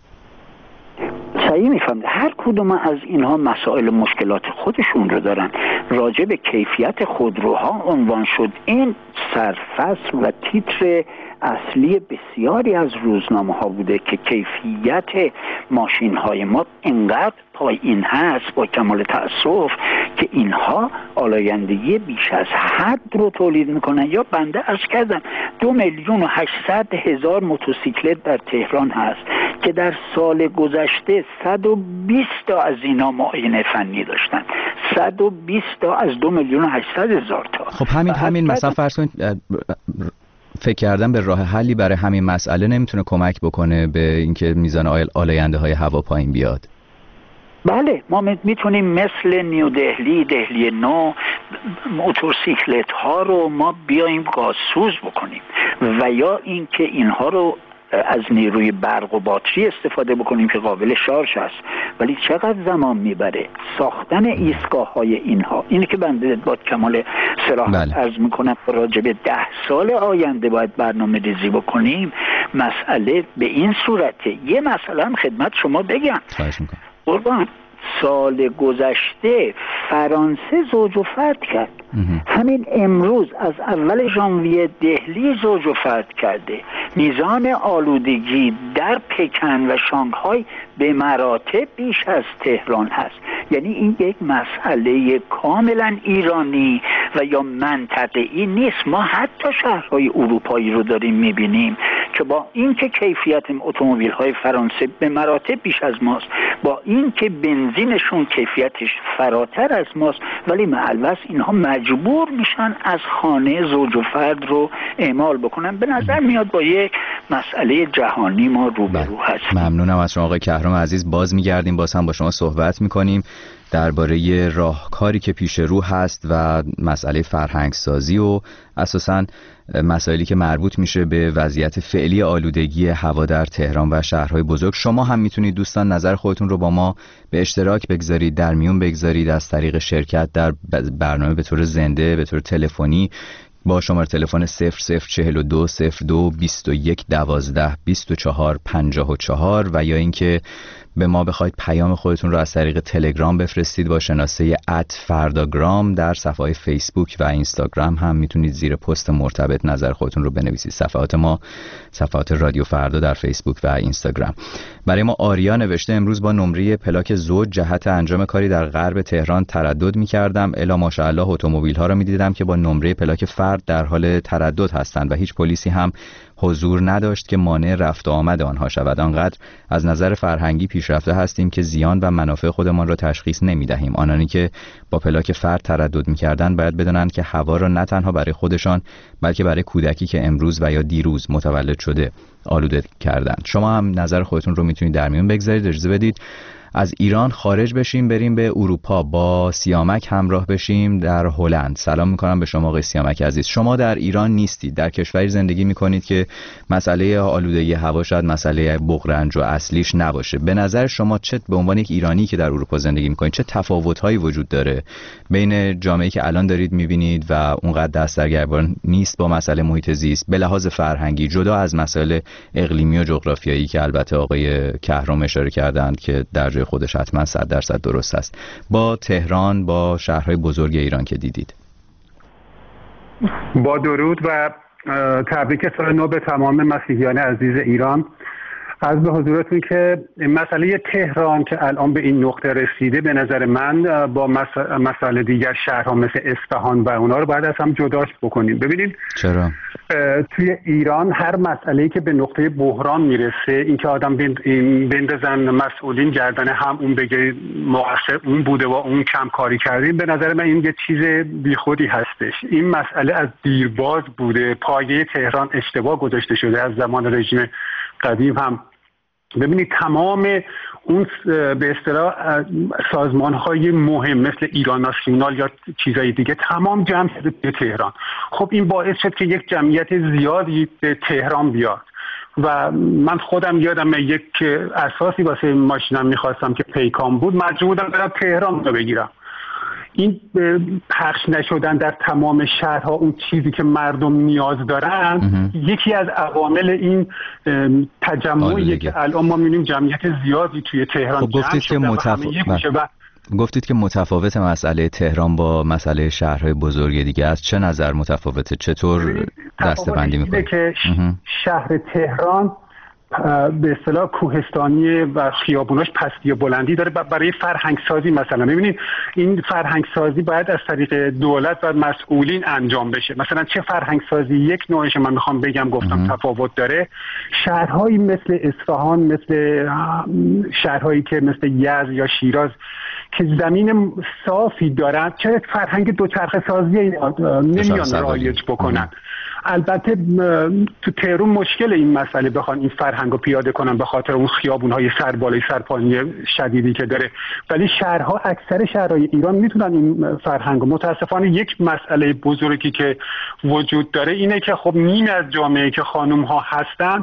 صحیح میفهمید. هر کدوم از اینها مسائل مشکلات خودشون رو دارن. راجع به کیفیت خودروها عنوان شد، این سرفصل و تیتر اصلی بسیاری از روزنامه ها بوده که کیفیت ماشین های ما اینقدر پایین هست با کمال تأسف که اینها آلایندگی بیش از حد رو تولید میکنن. یا بنده عرض کردم دو میلیون و هشتصد هزار موتورسیکلت در تهران هست که در سال گذشته صد و بیست تا از اینا معاینه فنی داشتن. صد و بیست تا از دو میلیون و هشتصد هزار تا. خب همین همین مثلا فرض کنید فکر کردن به راه حلی برای همین مسئله نمیتونه کمک بکنه به اینکه میزان آلاینده های هوا پایین بیاد؟ بله، ما میتونیم مثل نیو دهلی، دهلی نو، موتورسیکلت ها رو ما بیایم گازسوز بکنیم و یا اینکه اینها رو از نیروی برق و باتری استفاده بکنیم که قابل شارژ است. ولی چقدر زمان میبره ساختن ایستگاه های اینها؟ اینه که بنده با کمال صراحت بله. عرض میکنم راجع به ده سال آینده باید برنامه ریزی بکنیم. مسئله به این صورته. یه مسئله هم خدمت شما بگم قربان، سال گذشته فرانسه زوج و فرد کرد. همین امروز از اول ژانویه دهلی زوج و فرد کرده. میزان آلودگی در پکن و شانگهای به مراتب بیش از تهران هست. یعنی این یک مسئله کاملا ایرانی و یا منطقه‌ای نیست. ما حتی شهرهای اروپایی رو داریم میبینیم که با اینکه کیفیت اتومبیل های فرانسه به مراتب بیش از ماست، با اینکه بنزینشون کیفیتش فراتر از ماست، ولی معلوس اینها مجبور میشن از خانه زوج و فرد رو اعمال بکنن. به نظر میاد با یک مسئله جهانی ما روبرو هستیم. ممنونم از شما آقای کهرام عزیز. باز میگردیم، باز هم با شما صحبت میکنیم. درباره راهکاری که پیش رو هست و مسئله فرهنگ سازی و اساساً مسائلی که مربوط میشه به وضعیت فعلی آلودگی هوا در تهران و شهرهای بزرگ. شما هم میتونید دوستان نظر خودتون رو با ما به اشتراک بگذارید، در میون بگذارید از طریق شرکت در برنامه به طور زنده، به طور تلفنی با شماره تلفن صفر صفر چهل و دو صفر دو بیست و یک دوازده بیست و چهار پنجاه و چهار و یا اینکه به ما بخواید پیام خودتون رو از طریق تلگرام بفرستید با شناسه ات فرداگرام. در صفحه فیسبوک و اینستاگرام هم میتونید زیر پست مرتبط نظر خودتون رو بنویسید. صفحات ما صفحات رادیو فردا در فیسبوک و اینستاگرام. برای ما آریا نوشته امروز با نمره پلاک زوج جهت انجام کاری در غرب تهران تردد میکردم، الا ماشاءالله اتومبیل ها رو میدیدم که با نمره پلاک فرد در حال تردد هستند و هیچ پلیسی هم حضور نداشت که مانع رفت و آمد آنها شود. آنقدر از نظر فرهنگی پیشرفته هستیم که زیان و منافع خودمان را تشخیص نمی‌دهیم. آنانی که با پلاک فرد تردد می‌کردند باید بدانند که هوا را نه تنها برای خودشان بلکه برای کودکی که امروز و یا دیروز متولد شده آلوده کردند. شما هم نظر خودتون رو میتونید در میون بگذارید. اجازه بدید از ایران خارج بشیم، بریم به اروپا، با سیامک همراه بشیم در هلند. سلام میکنم به شما آقای سیامک عزیز. شما در ایران نیستید، در کشوری زندگی میکنید که مسئله آلودگی هوا شاید مسئله بغرنج و اصلیش نباشه. به نظر شما چه به عنوان یک ایرانی که در اروپا زندگی میکنید چه تفاوت‌هایی وجود داره بین جامعه‌ای که الان دارید میبینید و اونقدر دست در گریبان نیست با مسئله محیط زیست به لحاظ فرهنگی، جدا از مسائل اقلیمی و جغرافیایی که البته آقای کهرم اشاره کردند که در خودش حتما صد درصد درست است، با تهران، با شهرهای بزرگ ایران که دیدید؟ با درود و تبریک سال نو به تمام مسیحیان عزیز ایران. عرض به حضورتون که مسئله تهران که الان به این نقطه رسیده به نظر من با مسئله دیگر شهرها مثل اصفهان و اونا رو باید از هم جداش بکنیم. ببینید چرا؟ توی ایران هر مسئله‌ای که به نقطه بحران میرسه، اینکه آدم بندازن مسئولین گردن هم اون بگه مقصر اون بوده و اون کم کاری کردیم، به نظر من این یه چیز بیخودی هستش. این مسئله از دیرباز بوده، پایه تهران اشتباه گذاشته شده از زمان رژیم قدیم هم. ببینید تمام اون به اصطلاح سازمان‌های مهم مثل ایران ناسیونال یا چیزای دیگه تمام جمع شده به تهران. خب این باعث شد که یک جمعیت زیادی به تهران بیاد و من خودم یادم یک اساسی واسه ماشینم می‌خواستم که پیکان بود، مجبور بودم برم تهران رو بگیرم. این پخش نشدن در تمام شهرها اون چیزی که مردم نیاز دارن یکی از عوامل این تجمعی که الان ما می‌بینیم جمعیت زیادی توی تهران. خب گفتید که متف... و... گفتید که متفاوت مسئله تهران با مسئله شهرهای بزرگ دیگه است. چه نظر متفاوته؟ چطور دسته‌بندی می‌کنید؟ که شهر تهران به اصطلاح کوهستانی و خیابوناش پستی و بلندی داره. برای فرهنگ سازی مثلا ببینید این فرهنگ سازی باید از طریق دولت و مسئولین انجام بشه. مثلا چه فرهنگ سازی یک نوعش من میخوام بگم گفتم تفاوت داره. شهرهایی مثل اصفهان، مثل شهرهایی که مثل یزد یا شیراز که زمین صافی دارن، چه فرهنگ دوچرخه سازی نمیان رایج بکنن. البته تو تهران مشکل این مسئله بخوان این فرهنگ رو پیاده کنن به خاطر اون خیابون‌های سربالای سرپایینی شدیدی که داره، ولی شهرها اکثر شهرهای ایران میتونن این فرهنگ رو. متاسفانه یک مسئله بزرگی که وجود داره اینه که خب نیمی از جامعه که خانم‌ها هستن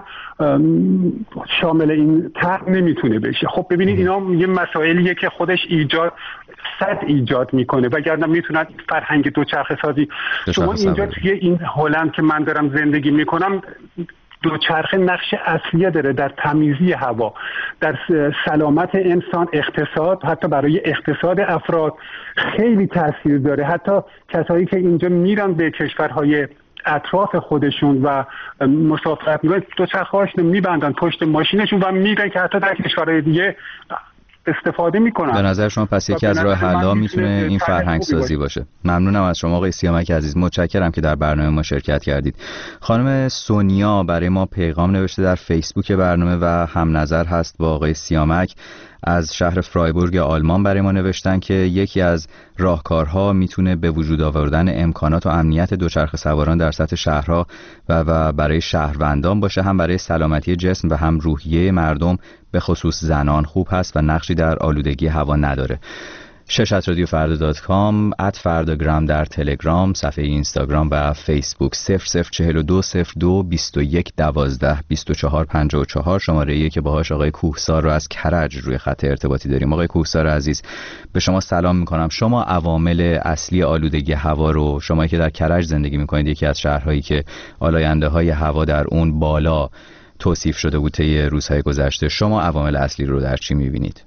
شامل این طرح نمیتونه بشه. خب ببینید اینا یه مسائلیه که خودش ایجاد صد ایجاد میکنه وگرنه میتونن فرهنگ دوچرخه سازی. شما اینجا توی این هلند که من دارم زندگی میکنم دوچرخه نقش اصلی داره در تمیزی هوا، در سلامت انسان، اقتصاد، حتی برای اقتصاد افراد خیلی تاثیر داره. حتی کسایی که اینجا میرن به کشورهای اطراف خودشون و مسافرت میکنن دوچرخه‌هاشون میبندن پشت ماشینشون و میرن که حتی در کشورهای دیگه استفاده میکنن. به نظر شما پس یکی از راه حل‌ها میتونه این فرهنگ سازی باشه. ممنونم از شما آقای سیامک عزیز، متشکرم که در برنامه ما شرکت کردید. خانم سونیا برای ما پیغام نوشته در فیسبوک برنامه و هم نظر هست با آقای سیامک. از شهر فرایبورگ آلمان برای ما نوشتن که یکی از راهکارها میتونه به وجود آوردن امکانات و امنیت دوچرخه سواران در سطح شهرها و, و برای شهروندان باشه، هم برای سلامتی جسم و هم روحیه مردم به خصوص زنان خوب هست و نقشی در آلودگی هوا نداره. شش ات رادیو فردا دات کام، ات فرداگرام در تلگرام، صفحه اینستاگرام و فیسبوک. صفر صفر چهل و دو صفر دو بیست و یک دوازده بیست و چهار پنجاه و چهار شماره ایه که باهاش آقای کوهسار رو از کرج روی خط ارتباطی داریم. آقای کوهسار عزیز، به شما سلام میکنم. شما عوامل اصلی آلودگی هوا رو، شما که در کرج زندگی میکنید، یکی از شهرهایی که آلاینده های هوا در اون بالا توصیف شده بود طی روزهای گذشته، شما عوامل اصلی رو در چی میبینید؟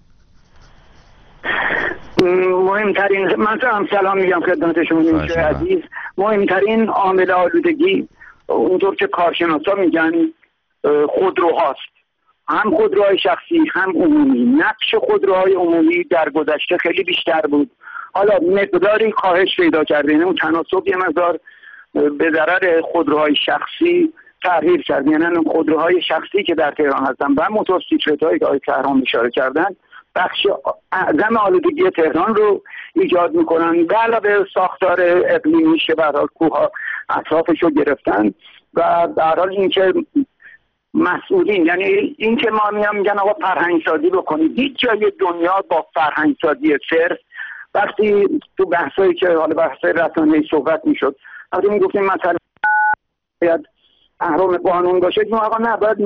مهمترین، من هم سلام میگم خدمت شما که عزیز، مهمترین عامل آلودگی اونطور که کارشناسا میگن خودروهاست. هم خودروهای شخصی هم عمومی. نقش خودروهای عمومی در گذشته خیلی بیشتر بود، حالا مقداری کاهش پیدا کرده، یعنی اون تناسب یه مقدار به ضرر خودروهای شخصی تغییر کرد. یعنی خودروهای شخصی که در تهران هستن و موتورسیکلت‌هایی که آقای تهران اشاره کردن بخش اعظم آلودگی تهران رو ایجاد میکنن. به علاوه ساختار اقلیمی که به هر حال کوه‌ها اطرافش رو گرفتن و به هر حال اینکه مسئولین، یعنی اینکه ما میام میگن آقا فرهنگ سازی بکنید، هیچ جای دنیا با فرهنگ سازی صرف، وقتی تو بحثایی که حالا بحث رسانه‌ای صحبت میشد، وقتی میگفتیم مثلا باید اهرام قانون باشه، ما آقا نه باید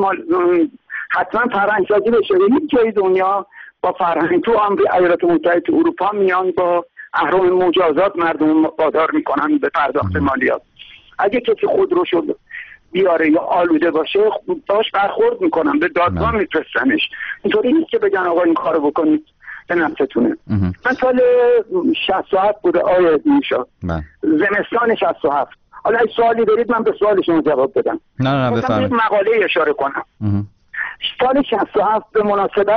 حتما فرهنگ سازی بشه. هیچ جای دنیا با فرهنگ، تو آمریکا، ایالات متحده اروپا میان با اهرام مجازات مردم وادار میکنن به پرداخت مالیات. اگه کسی خود رو شد بیاره یا آلوده باشه باش برخورد میکنن، به دادگاه میفرستنش. اینطوری نیست که بگن آقا این کارو بکنید به نفستونه. من سال شصت و هفت بوده آیه میشا زمستان شصت و هفت. حالا اگه سوالی دارید من به سوال شما جواب بدم. نه نه بفرمایید. مقاله اشاره کنم. اه. سال شصت و هفت به مناسبت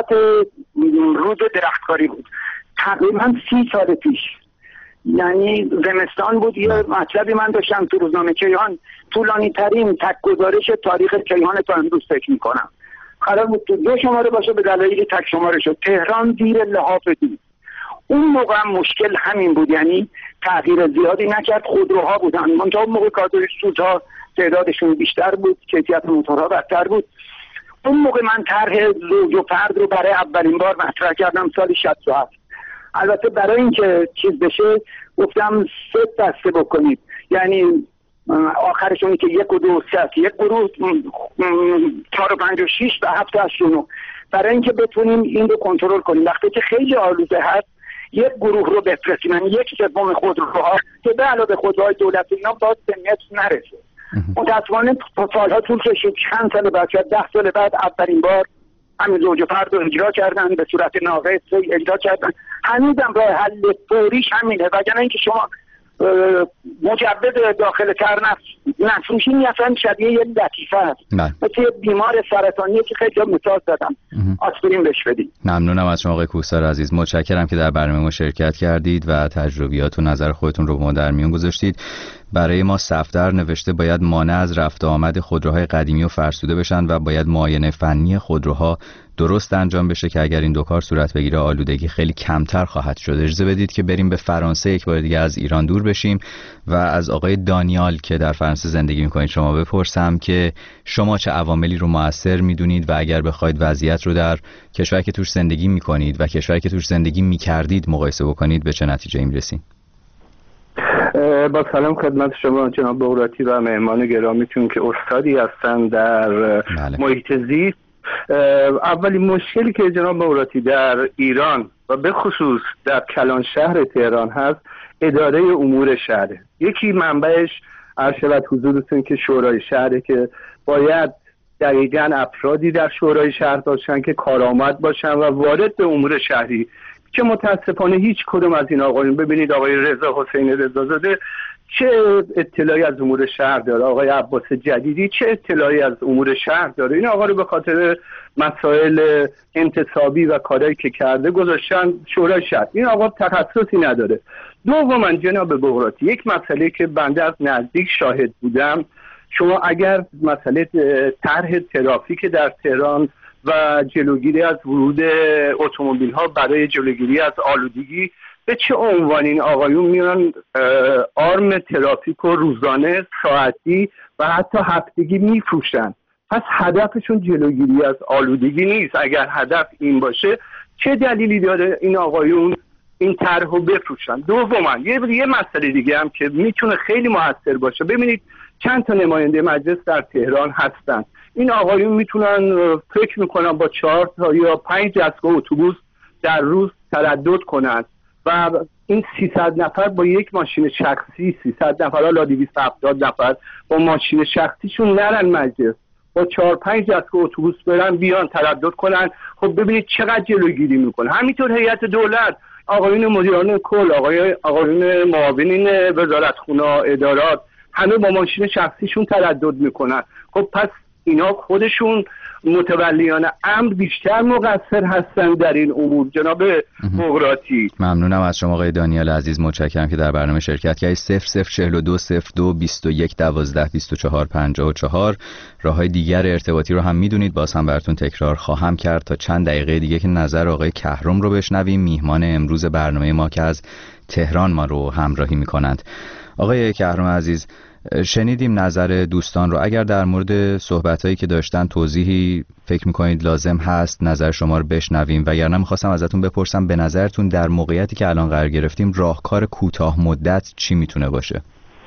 روز درختکاری بود، تقریبا سی سال پیش، یعنی زمستان بود. یه مطلبی من داشتم تو روزنامه کیهان، طولانی ترین تک گزارش تاریخ کیهان تا امروز فکر میکنم، قرار بود تو دو شماره باشه، به دلایل تک شماره شد. تهران زیر لحاف دید. اون موقع هم مشکل همین بود، یعنی تغییر زیادی نکرد، خودروها بودن. منتها اون موقع کادر سوزها تعدادشون بیشتر بود، کیفیت موتورها بدتر بود. اون موقع من طرح زوج و فرد رو برای اولین بار مطرح کردم سال شصت و هفت. البته برای اینکه چیز بشه گفتم سه دسته بکنید، یعنی آخرشون که یک و دو سه، یک گروه چهار و پنج و شیش و هفت و هشت و نه، برای اینکه بتونیم این رو کنترل کنیم. وقتی که خیلی آلوده هست یک گروه رو بفرستیم، یعنی یک سوم خودروها که به علاوه خودروهای دولتی اینا باز به متر نرسه. متاسفانه سالها طول کشید، چند سال بعد، شاید ده سال بعد اولین بار همین زوج و فرد رو اجرا کردن، به صورت ناقص اجرا کردن. هنوزم راه حل فوریش همینه، وگرنه اینکه شما مجوز داخل تر نفروشین اصلا شبیه یه لطیفه هست، مثل بیمار سرطانیه که خیلی مثال زدم آسپرین بهش بدید. ممنونم از شما آقای کوهسار عزیز، متشکرم که در برنامه ما شرکت کردید و تجربیات و نظر خودتون رو با ما در میون گذاشتید. برای ما صفدر نوشته باید مانع از رفت و آمد خودروهای قدیمی و فرسوده بشن و باید معاینه فنی خودروها درست انجام بشه که اگر این دو کار صورت بگیره آلودگی خیلی کمتر خواهد شد. اجازه بدید که بریم به فرانسه، یک بار دیگه از ایران دور بشیم و از آقای دانیال که در فرانسه زندگی میکنید شما بپرسم که شما چه عواملی رو مؤثر میدونید و اگر بخواید وضعیت رو در کشوری که توش زندگی میکنید و کشوری که توش زندگی میکردید مقایسه بکنید به چه نتیجه‌ای میرسید؟ با سلام خدمت شما جناب بغراتی و مهمان گرامیتون که استادی هستن در بله. محیط زیست. اولین مشکلی که جناب بغراتی در ایران و به خصوص در کلان شهر تهران هست اداره امور شهره. یکی منبعش عرشبت حضورتون که شورای شهره که باید دقیقاً افرادی در شورای شهر باشن که کارآمد باشن و وارد به امور شهری، که متاسفانه هیچ کدوم از این آقایون، ببینید آقای رضا حسین رضازاده چه اطلاعی از امور شهر داره، آقای عباس جدیدی چه اطلاعی از امور شهر داره، این آقا رو به خاطر مسائل انتصابی و کارهایی که کرده گذاشتن شورای شهر. این آقا تخصصی نداره. دوما جناب بغراتی، یک مسئله که بنده از نزدیک شاهد بودم، شما اگر مسئله طرح ترافیک در تهران و جلوگیری از ورود اتومبیل ها برای جلوگیری از آلودگی، به چه عنوان این آقایون میان آرم ترافیک رو روزانه، ساعتی و حتی هفتگی میفروشن؟ پس هدفشون جلوگیری از آلودگی نیست. اگر هدف این باشه چه دلیلی داره این آقایون این طرحو بفروشن. دوما یه یه مسئله دیگه هم که میتونه خیلی موثر باشه، ببینید چند تا نماینده مجلس در تهران هستن، این آقایون میتونن فکر میکنن با چهار تا یا پنج دستگاه اتوبوس در روز تردد کنن و این سیصد نفر با یک ماشین شخصی، سیصد نفر حالا دویست و هفتاد نفر با ماشین شخصیشون نرن مجلس، با چهار پنج دستگاه اتوبوس برن بیان تردد کنن. خب ببینید چقدر جلوگیری میکنه. همینطور هیئت دولت، آقایون مدیران کل، آقای آقایون معاونین وزارتخونه، ادارات، همه با ماشین شخصیشون تردد میکنن. خب پس اینا خودشون متولیان امر بیشتر مقصر هستن در این امور. جناب بغراتی، ممنونم از شما آقای دانیال عزیز، متشکرم که در برنامه شرکت کردید. صفر صفر چهل و دو صفر دو بیست و یک دوازده بیست و چهار پنجاه و چهار. راههای دیگر ارتباطی رو هم میدونید، باز هم براتون تکرار خواهم کرد تا چند دقیقه دیگه که نظر آقای کهرم رو بشنویم، میهمان امروز برنامه ما که از تهران ما رو همراهی میکنند. آقای کهرم عزیز، شنیدیم نظر دوستان رو. اگر در مورد صحبتایی که داشتن توضیحی فکر میکنید لازم هست نظر شما رو بشنویم، وگرنه میخواستم ازتون بپرسم به نظرتون در موقعیتی که الان قرار گرفتیم راهکار کوتاه مدت چی میتونه باشه؟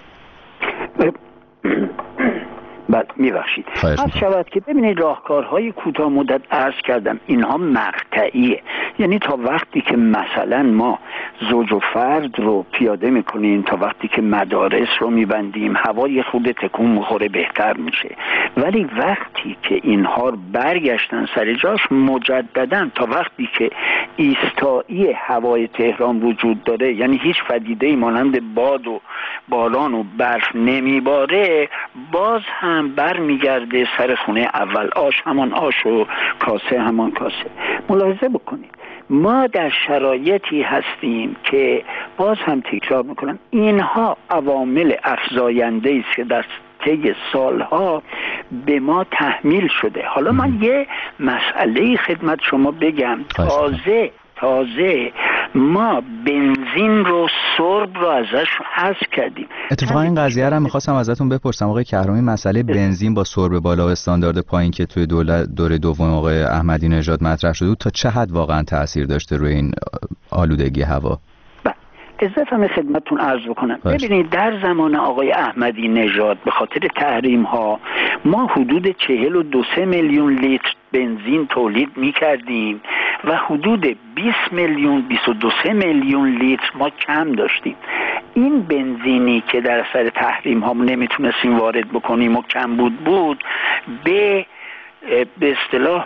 بله میبخشید. از شود که ببینید راهکارهای کوتاه مدت عرض کردم اینها مقطعیه، یعنی تا وقتی که مثلا ما زوج و فرد رو پیاده میکنیم، تا وقتی که مدارس رو میبندیم، هوای خود تکون میخوره بهتر میشه. ولی وقتی که اینها برگشتن سر جاش مجددا، تا وقتی که ایستایی هوای تهران وجود داره، یعنی هیچ پدیده‌ای مانند باد و باران و برف نمیباره، باز هم بر میگرده سر خونه اول. آش همان آش و کاسه همان کاسه. ملاحظه بکنید ما در شرایطی هستیم که باز هم تکرار میکنم اینها عوامل افزاینده است که در طی سالها به ما تحمیل شده. حالا من یه مسئله خدمت شما بگم. تازه تازه ما بنزین رو، سرب رو ازش حذف کردیم. اتفاقا این قضیه رو می‌خواستم ازتون بپرسم آقای کهرمی، مسئله بنزین با سرب بالا و استاندارد پایین که توی دولت دوره دوم آقای احمدی نژاد مطرح شده بود، تا چه حد واقعا تأثیر داشته روی این آلودگی هوا؟ اضافه خدمتتون عرض بکنم. ببینید در زمان آقای احمدی نژاد به خاطر تحریم ها ما حدود چهل و دو سه میلیون لیتر بنزین تولید می کردیم و حدود بیست میلیون بیست و دو سه میلیون لیتر ما کم داشتیم. این بنزینی که در اثر تحریم ها نمیتونستیم وارد بکنیم و کم بود بود به به اصطلاح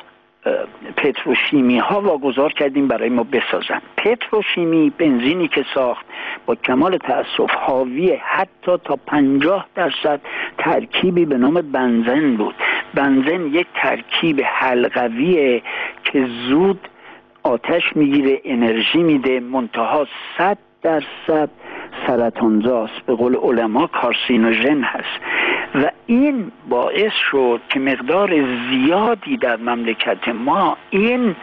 پتروشیمی ها واگذار کردیم برای ما بسازن. پتروشیمی بنزینی که ساخت با کمال تأسف حاوی حتی تا پنجاه درصد ترکیبی به نام بنزن بود. بنزن یک ترکیب حلقویه که زود آتش میگیره، انرژی میده، منتها صد درصد سرطانزاست، به قول علما کارسینوژن هست. و این باعث شد که مقدار زیادی در مملکت ما این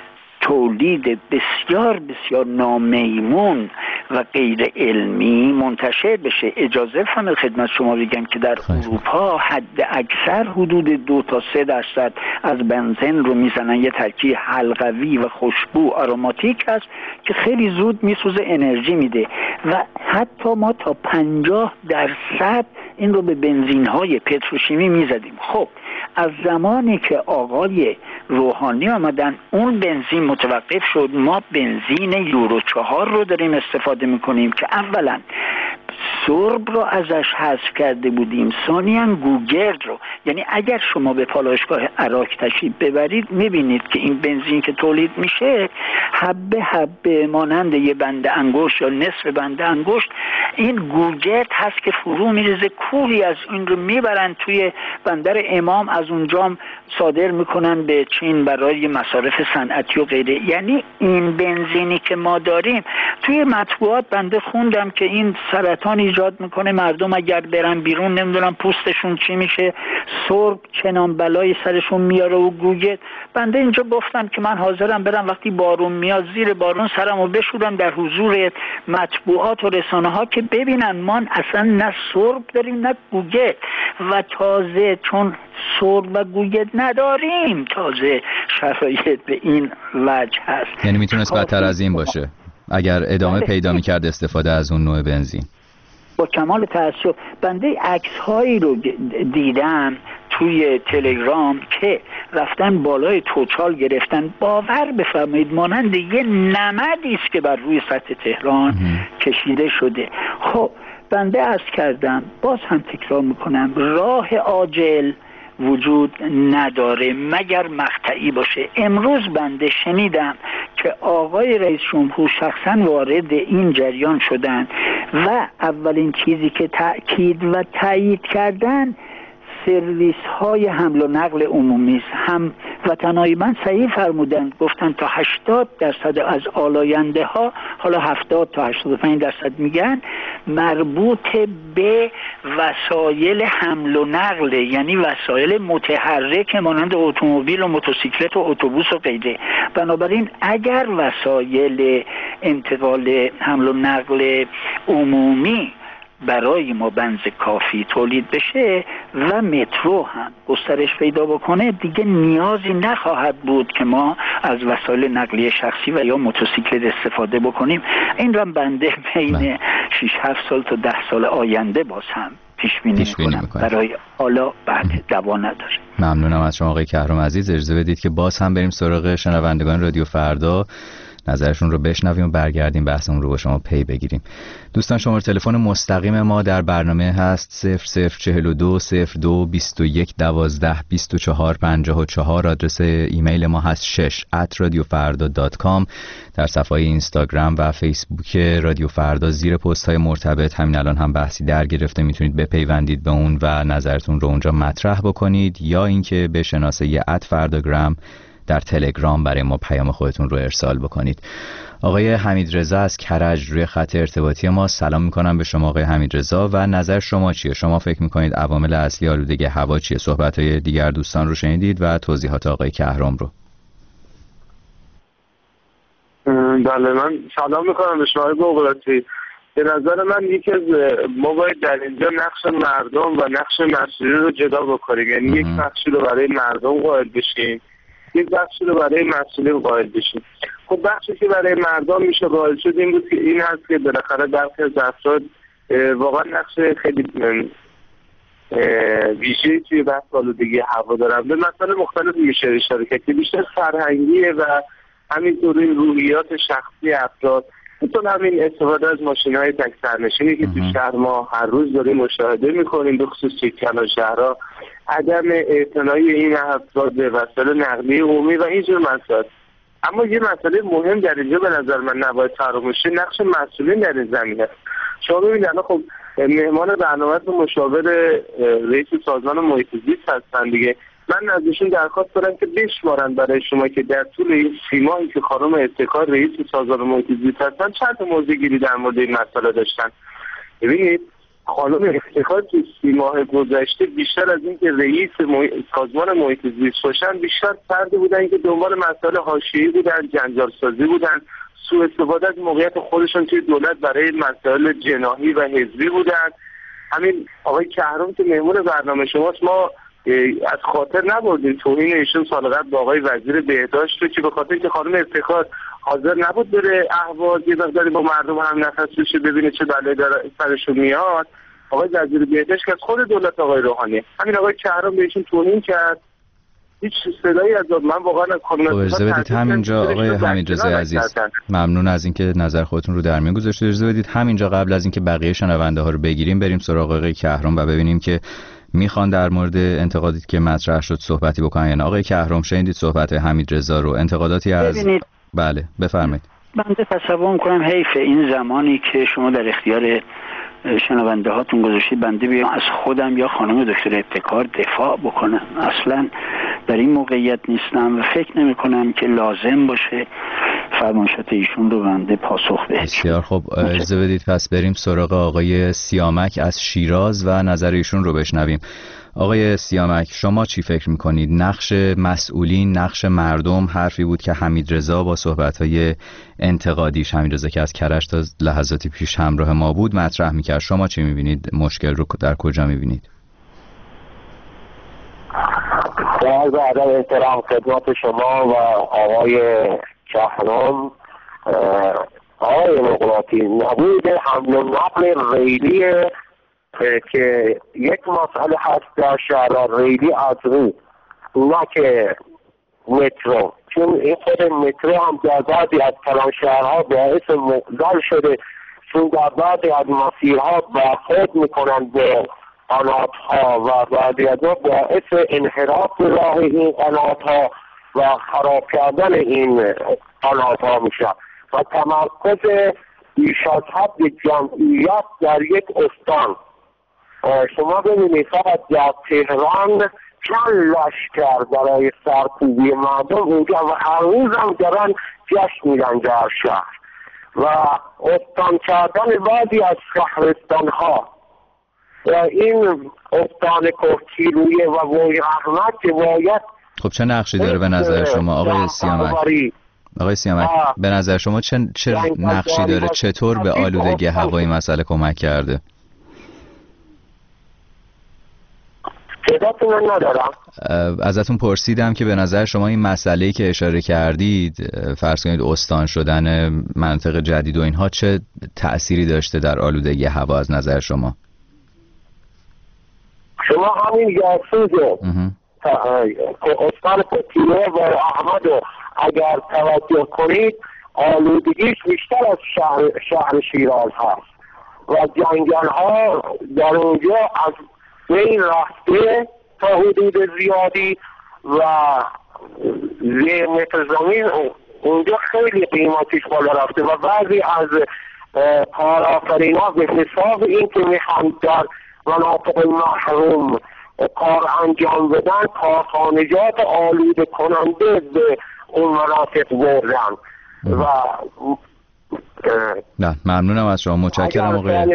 تولید بسیار بسیار نامیمون و غیر علمی منتشر بشه. اجازه فرمایید خدمت شما بگم که در اروپا حد اکثر حدود دو تا سه درصد از بنزین رو میزنن، یه ترکیب حلقوی و خوشبو آروماتیک هست که خیلی زود میسوزه، انرژی میده. و حتی ما تا پنجاه درصد این رو به بنزین های پتروشیمی میزدیم. خب از زمانی که آقای روحانی آمدن اون بنزین متوقف شد. ما بنزین یورو چهار رو داریم استفاده میکنیم که اولا سرب رو ازش حذف کرده بودیم، ثانیاً گوگرد رو. یعنی اگر شما به پالایشگاه عراق تشریف ببرید میبینید که این بنزین که تولید میشه حبه حبه مانند یه بند انگشت یا نصف بند انگشت این گوگرد هست که فرو میریزه. کوری از این رو میبرن توی بندر امام، از اونجا صادر میکنن به چین برای مصارف صنعتی و غیره. یعنی این بنزینی که ما داریم توی مطبوعات بنده خوندم که این سرطان ایجاد میکنه، مردم اگر برن بیرون نمیدونم پوستشون چی میشه، سرب چنان بلای سرشون میاره و گوگرد. بنده اینجا گفتم که من حاضرم برم وقتی بارون میاد زیر بارون سرمو بشورم در حضور مطبوعات و رسانه ها که ببینن ما اصلا نه سرب داریم نه گوگرد. و تازه چون سرب و گوگرد نداریم تازه شرایط به این وجه هست. یعنی میتونست بدتر از این باشه. اگر ادامه پیدا می‌کرد استفاده از اون نوع بنزین. با کمال تأسف بنده عکس هایی رو دیدم توی تلگرام که رفتن بالای توچال گرفتن، باور بفرمایید مانند یه نمدی است که بر روی سطح تهران کشیده شده. خب بنده عرض کردم، باز هم تکرار میکنم، راه عاجل وجود نداره مگر مقطعی باشه. امروز بنده شنیدم که آقای رئیس جمهور شخصا وارد این جریان شدن و اولین چیزی که تأکید و تایید کردن سرویس های حمل و نقل عمومی است. هم وطنای من صحیح فرمودند، گفتن تا هشتاد درصد از آلاینده ها، حالا هفتاد تا هشتاد و پنج درصد میگن، مربوط به وسایل حمل و نقل، یعنی وسایل متحرک مانند اتومبیل و موتورسیکلت و اتوبوس و غیره. بنابراین اگر وسایل انتقال حمل و نقل عمومی برای ما بنز کافی تولید بشه و مترو هم گسترش پیدا بکنه، دیگه نیازی نخواهد بود که ما از وسایل نقلیه شخصی و یا موتورسیکلت استفاده بکنیم. این رو بنده بین شش هفت سال تا ده سال آینده باز هم پیش بینی میکنم. برای حالا بعد دوا نداره. ممنونم از شما آقای کهرم عزیز. اجازه بدید که باز هم بریم سراغ شنوندگان رادیو فردا، نظرشون رو بشنویم و برگردیم بحثمون رو با شما پی بگیریم. دوستان شماره تلفن مستقیم ما در برنامه هست صفر صفر چهل و دو صفر دو بیست و یک دوازده بیست و چهار پنجاه و چهار. آدرس ایمیل ما هست شش ات رادیو فردا دات کام. در صفحه اینستاگرام و فیسبوک رادیو فردا زیر پست های مرتبط همین الان هم بحثی در گرفته، میتونید بپیوندید به اون و نظرتون رو اونجا مطرح بکنید، یا اینکه به شناسه ات فرداگرام در تلگرام برای ما پیام خودتون رو ارسال بکنید. آقای حمیدرضا از کرج روی خط ارتباطی ما. سلام میکنم به شما آقای حمیدرضا و نظر شما چیه؟ شما فکر میکنید عوامل اصلی آلودگی هوا چیه؟ صحبت‌های دیگر دوستان رو شنیدید و توضیحات آقای کهرم رو. بله، من سلام میکنم به شما بقراتی. به نظر من یکی از ما باید در اینجا نقش مردم و نقش مسئولین رو جدا بکنیم، یعنی یک بخشی رو برای مردم قائل بشیم، یک بخشی رو برای مسئولین قائل بشیم. خب بخشی که برای مردم میشه قائل شد این بود که این هست که بالاخره برخی از افراد واقعا نقش خیلی ویژه‌ای توی بحث آلودگی هوا دارن. به مسائل مختلف میشه اشاره کرد که بیشتر فرهنگیه و همینطور این روحیات شخصی افراد، مثل همین استفاده از ماشین‌های تک سرنشینی که تو شهر ما هر روز داریم مشاهده می‌کنیم، به خصوص توی کلان شهرها، عدم اعتنایی این افراد به وسایل نقلیه عمومی و اینجور مسائل. اما یه مسئله مهم در اینجا به نظر من نباید فراموش شه، نقش مسئولین در این زمینه است. شما ببینید الان خب مهمان برنامه‌تون مشاور رئیس سازمان محیط زیست هستن دیگه. من ازشون درخواست دارم که بشمارن برای شما که در طول این سی ماهی که خانم ابتکار رئیس سازمان محیط زیست هستن چند تا موضوع گیری در مورد این مسئله داشتن. ببینید خانم ابتکار تو سی ماه گذشته بیشتر از این که رئیس محیط... سازمان محیط زیست باشن، بیشتر فردی بودن که دنبال مسائل حاشیه‌ای بودن، جنجال سازی بودن، سوء استفاده از موقعیت خودشون توی دولت برای مسائل جناحی و حزبی بودن. همین آقای کهرم که مهمون برنامه شماست، ما از خاطر نبردیم توهین ایشون سال قبل با آقای وزیر بهداشت رو که به خاطر که خانم افتخار حاضر نبود بره اهواز یه مقداری با مردم هم نفس بشه ببینه چه بلایی داره سرشون میاد، آقای وزیر بهداشت که از خود دولت آقای روحانی، همین آقای کهرم بهشون توهین کرد، هیچ صدایی از من واقعا خب اجازه بدید همینجا آقای حمیدرضا عزیز، ممنون از اینکه نظر خودتون رو در میون گذاشتید. اجازه بدید همینجا قبل از اینکه بقیه شنونده ها رو بگیریم بریم سراغ آقای کهرم و ببینیم که میخوان در مورد انتقاداتی که مطرح شد صحبتی بکنن. یعنی آقای کهرم شنیدید صحبت حمیدرضا رو، انتقاداتی از ببینید. بله بفرمایید. بنده تصور می‌کنم حیف این زمانی که شما در اختیار شنونده هاتون گذاشتید بنده بیام از خودم یا خانم دکتر ابتکار دفاع بکنم. اصلا در این موقعیت نیستم و فکر نمی کنم که لازم باشه فرمایشات ایشون رو بنده پاسخ بدم. بسیار خب اجازه بدید پس بریم سراغ آقای سیامک از شیراز و نظر ایشون رو بشنویم. آقای سیامک شما چی فکر میکنید؟ نقش مسئولین، نقش مردم، حرفی بود که حمیدرضا با صحبت‌های انتقادیش، حمیدرضا که از کرج تا لحظاتی پیش همراه ما بود، مطرح میکرد. شما چی میبینید؟ مشکل رو در کجا میبینید؟ با عرض احترام خدمت شما و آقای کهرم، آقای مقناطی نبود حمل و نقل ریلی که یک مسئله هست در شهرها ریلی از رو، نه که مترو، چون این خود مترو هم در بعضی از کلان شهرها باعث مقدل شده، چون در بعضی از مسیرها برخورد میکنند به قناتها و بعضی از باعث انحراف راه این قناتها و خراب کردن این قناتها میشه و تمرکز بیش از حد جمعیت در یک استان. شما ببینید فقط در تهران چند لشکر برای سرکوبی مردم اونجا و هر روز هم دارن جشن میدن در شهر و استان کردن بعضی از شهرستان ها و این استان کهکیلویه و وی احمد که باید. خب چه نقشی داره به نظر شما آقای سیامک؟ آقای سیامک به نظر شما چه, چه نقشی داره؟ چطور به آلودگی هوایی مسئله کمک کرده؟ صداتون ندارم. ازتون پرسیدم که به نظر شما این مسئله‌ای که اشاره کردید، فرض کنید استان شدن مناطق جدید و اینها، چه تأثیری داشته در آلودگی هوا از نظر شما؟ شما همین یاسوجو استان کهکیلویه و احمد رو اگر توجه کنید آلودگیش بیشتر از شهر, شهر شیراز هست و جنگل ها در اونجا از بین رفته تا حدود زیادی و زیر متر زمین اونجا خیلی قیمتش بالا رفته و بعضی از کارآفرین ها به حساب این که میخوان در مناطق محروم کار انجام بدن کارخانجات آلوده کننده به اون مناطق بردن و نه ممنونم از شما، متشکرم آقای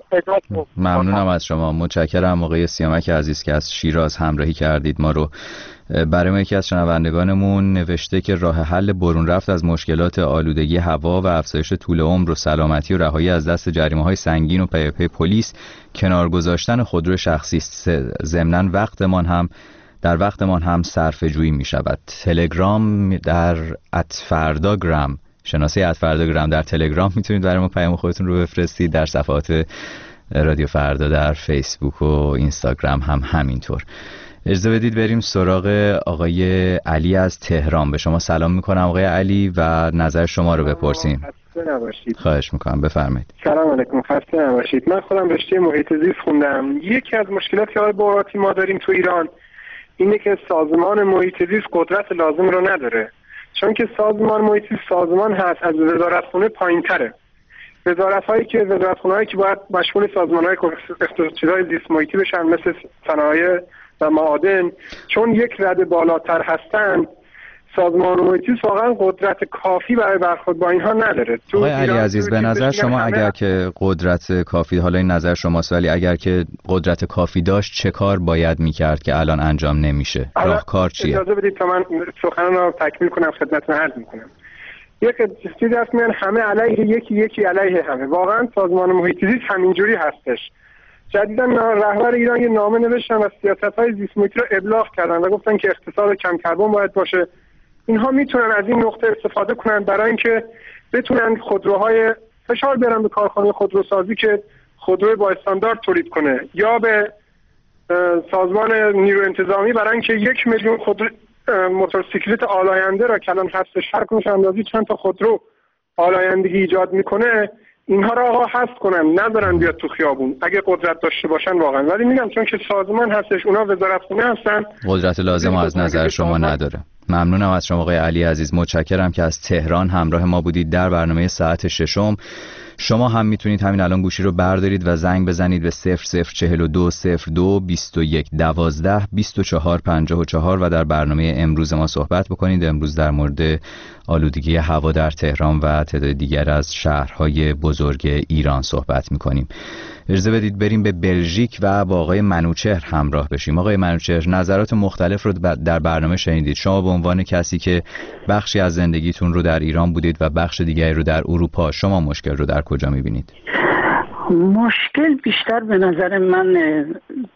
ممنونم از شما متشکرم آقای سیامک عزیز که از شیراز همراهی کردید ما رو. برای ما یکی از شنوندگانمون نوشته که راه حل برون رفت از مشکلات آلودگی هوا و افزایش طول عمر و سلامتی و رهایی از دست جریمه‌های سنگین و پی پی پلیس کنار گذاشتن خودرو شخصی است. ضمناً وقتمان هم در وقتمان هم صرفه‌جویی می‌شود. تلگرام در ات فرداگرام، شناسه ات فرداگرام در تلگرام میتونید برای ما پیام خودتون رو بفرستید. در صفحات رادیو فردا در فیسبوک و اینستاگرام هم همینطور. اجازه بدید بریم سراغ آقای علی از تهران. به شما سلام میکنم آقای علی و نظر شما رو بپرسیم. خسته نباشید. خواهش میکنم بفرمایید. سلام علیکم، خسته نباشید. من خودم رشته محیط زیست خوندم. یکی از مشکلاتی که باهاتی ما داریم تو ایران اینه که سازمان محیط زیست قدرت لازم رو نداره، چون که سازمان محیط زیست سازمان هست از وزارتخونه پایین‌تره. وزارت‌هایی که وزارتخونه‌هایی که باید مشمول سازمان‌های اقتصادی زیست محیطی بشن مثل صنایع و معادن، چون یک رده بالاتر هستن سازمان محیط زیست واقعا قدرت کافی برای برخورد با اینها نداره. آقای علی عزیز به نظر شما اگر که قدرت کافی، حالا این نظر شماست، ولی اگر که قدرت کافی داشت چه کار باید میکرد که الان انجام نمیشه؟ راهکار چیه؟ اجازه بدید تا من سخنان رو تکمیل کنم خدمتتون عرض میکنم. یک چیزی هست میگن همه علیه یکی یکی علیه همه. واقعا سازمان محیط زیست همینجوری هستش. جدیداً رهبر ایران یه نامه نوشتن و سیاست‌های زیست محیطی رو ابلاغ کردن و گفتن که اقتصاد کم کربن باید باشه. اینها میتونن از این نقطه استفاده کنن برای اینکه بتونن خودروهای فشار بیارن به کارخانه خودروسازی که خودرو با استاندارد تولید کنه، یا به سازمان نیرو انتظامی برای اینکه یک میلیون خودرو موتورسیکلت آلاینده را که الان هستش هر کنش اندازی چند تا خودرو آلایندگی ایجاد میکنه، اینها را آقا حذف کنن، نذارن بیاد تو خیابون اگه قدرت داشته باشن واقعا. ولی میگم چون که سازمان هستش، اونا وزارتخونه هستن، قدرت لازم از نظر شما نداره. ممنونم از شما آقای علی عزیز، متشکرم که از تهران همراه ما بودید در برنامه ساعت ششم. شما هم میتونید همین الان گوشی رو بردارید و زنگ بزنید به صفر صفر چهل و دو صفر دو بیست و یک دوازده بیست و چهار پنجاه و چهار و در برنامه امروز ما صحبت بکنید. امروز در مورد آلودگی هوا در تهران و تعداد دیگر از شهرهای بزرگ ایران صحبت میکنیم. اجازه بدید بریم به بلژیک و با آقای منوچهر همراه بشیم. آقای منوچهر، نظرات مختلف رو در برنامه شنیدید. شما به عنوان کسی که بخشی از زندگیتون رو در ایران بودید و بخش دیگری رو در اروپا، شما مشکل رو در کجا میبینید؟ مشکل بیشتر به نظر من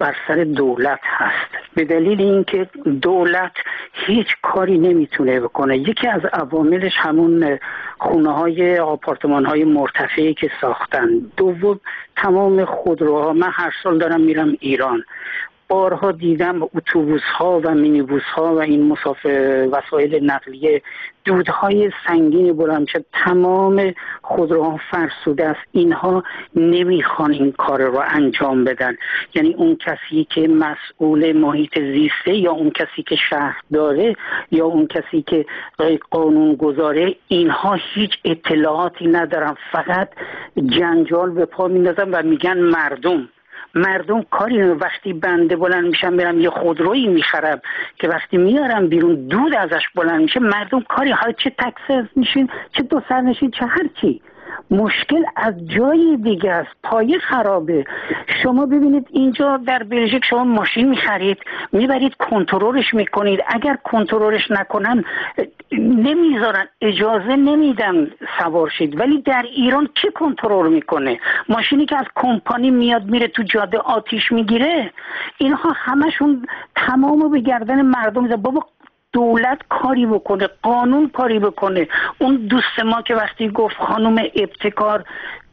بر سر دولت هست، به دلیل اینکه دولت هیچ کاری نمیتونه بکنه. یکی از عواملش همون خونه های آپارتمان های مرتفعی که ساختن. دوم تمام خودروها، من هر سال دارم میرم ایران، بارها دیدم اتوبوس ها و مینیبوس ها و این مسافر وسایل نقلیه دودهای سنگینی بلند شد، تمام خودروها فرسوده است. اینها نمیخوان این کار رو انجام بدن. یعنی اون کسی که مسئول محیط زیسته یا اون کسی که شهر داره یا اون کسی که قانون گذاره، اینها هیچ اطلاعاتی ندارن، فقط جنجال به پا میندازن و میگن مردم مردم کاری. وقتی بنده بلند میشم برم یه خودرویی میخرم که وقتی میارم بیرون دود ازش بلند میشه، مردم کاری، حالا چه تاکسی میشین چه دو سرنشین چه هر چی. مشکل از جای دیگه است، پایه خرابه. شما ببینید اینجا در بلژیک شما ماشین میخرید میبرید کنترلش میکنید، اگر کنترلش نکنن نمیذارن، اجازه نمیدن سوار شید. ولی در ایران چه کنترل میکنه؟ ماشینی که از کمپانی میاد میره تو جاده آتیش میگیره. اینها همشون تمامو به گردن مردم میذارن. بابا دولت کاری بکنه، قانون کاری بکنه. اون دوست ما که وقتی گفت خانم ابتکار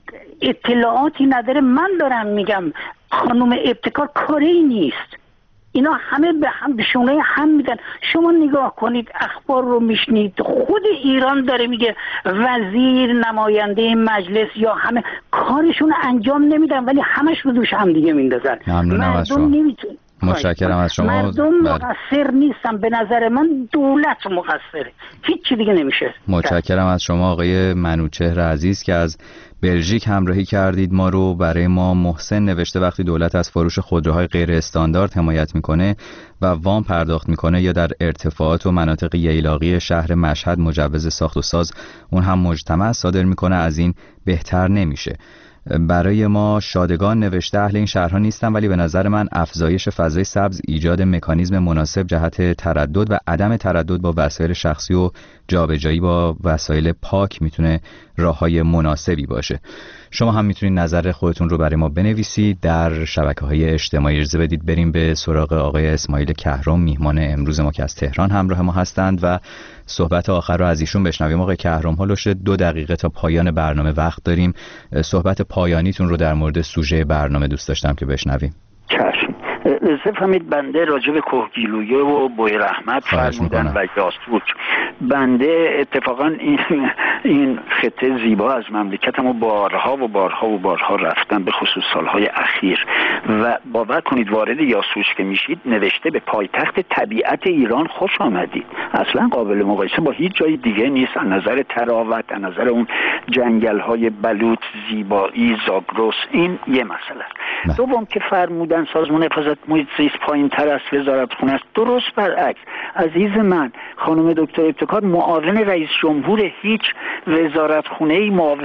اطلاعاتی نداره، من دارم میگم خانم ابتکار کاری نیست. اینا همه به هم به شونه هم میدن. شما نگاه کنید اخبار رو میشنید، خود ایران داره میگه وزیر، نماینده مجلس یا همه کارشون انجام نمیدن، ولی همش رو دوش هم دیگه میندازن. مردم نمیتونه. متشکرم از شما. مردم مقصر نیستن، به نظر من دولت مقصره، هیچ چی دیگه نمیشه. متشکرم از شما آقای منوچهر عزیز که از بلژیک همراهی کردید ما رو. برای ما محسن نوشته وقتی دولت از فروش خودروهای غیر استاندارد حمایت میکنه و وام پرداخت میکنه یا در ارتفاعات و مناطق ییلاقی شهر مشهد مجوز ساخت و ساز اون هم مجتمع صادر میکنه، از این بهتر نمیشه. برای ما شادگان نوشته اهل این شهرها نیستم، ولی به نظر من افزایش فضای سبز، ایجاد مکانیزم مناسب جهت تردد و عدم تردد با وسایل شخصی و جابجایی با وسایل پاک میتونه راههای مناسبی باشه. شما هم میتونید نظر خودتون رو برای ما بنویسید در شبکه‌های اجتماعی. اجازه بدید بریم به سراغ آقای اسماعیل کهرم، میهمان امروز ما که از تهران همراه ما هستند و صحبت آخر رو از ایشون بشنویم. آقای کهرم، هولوش دو دقیقه تا پایان برنامه وقت داریم. صحبت پایانیتون رو در مورد سوژه برنامه دوست داشتم که بشنویم. چشم. فهمید بنده راجع به کوهگیلویه و بوی رحمت فرمودن و یاسوج. بنده اتفاقا این این خطه زیبا از مملکتم و بارها و بارها و بارها رفتم، به خصوص سالهای اخیر، و باور کنید وارد یاسوج که میشید نوشته به پایتخت طبیعت ایران خوش آمدید. اصلا قابل مقایسه با هیچ جای دیگه نیست از نظر تراوت، از نظر اون جنگل های بلوط، زیبایی، زاگرس. این یه مسئله. دوم که فرمودن سازمان حفاظت محیط زیست پایین تر از وزارتخونه است، درست برعکس. عزیز من خانم دکتر ابتکار معاون رئیس جمهور هیچ وزارتخونه‌ای معاون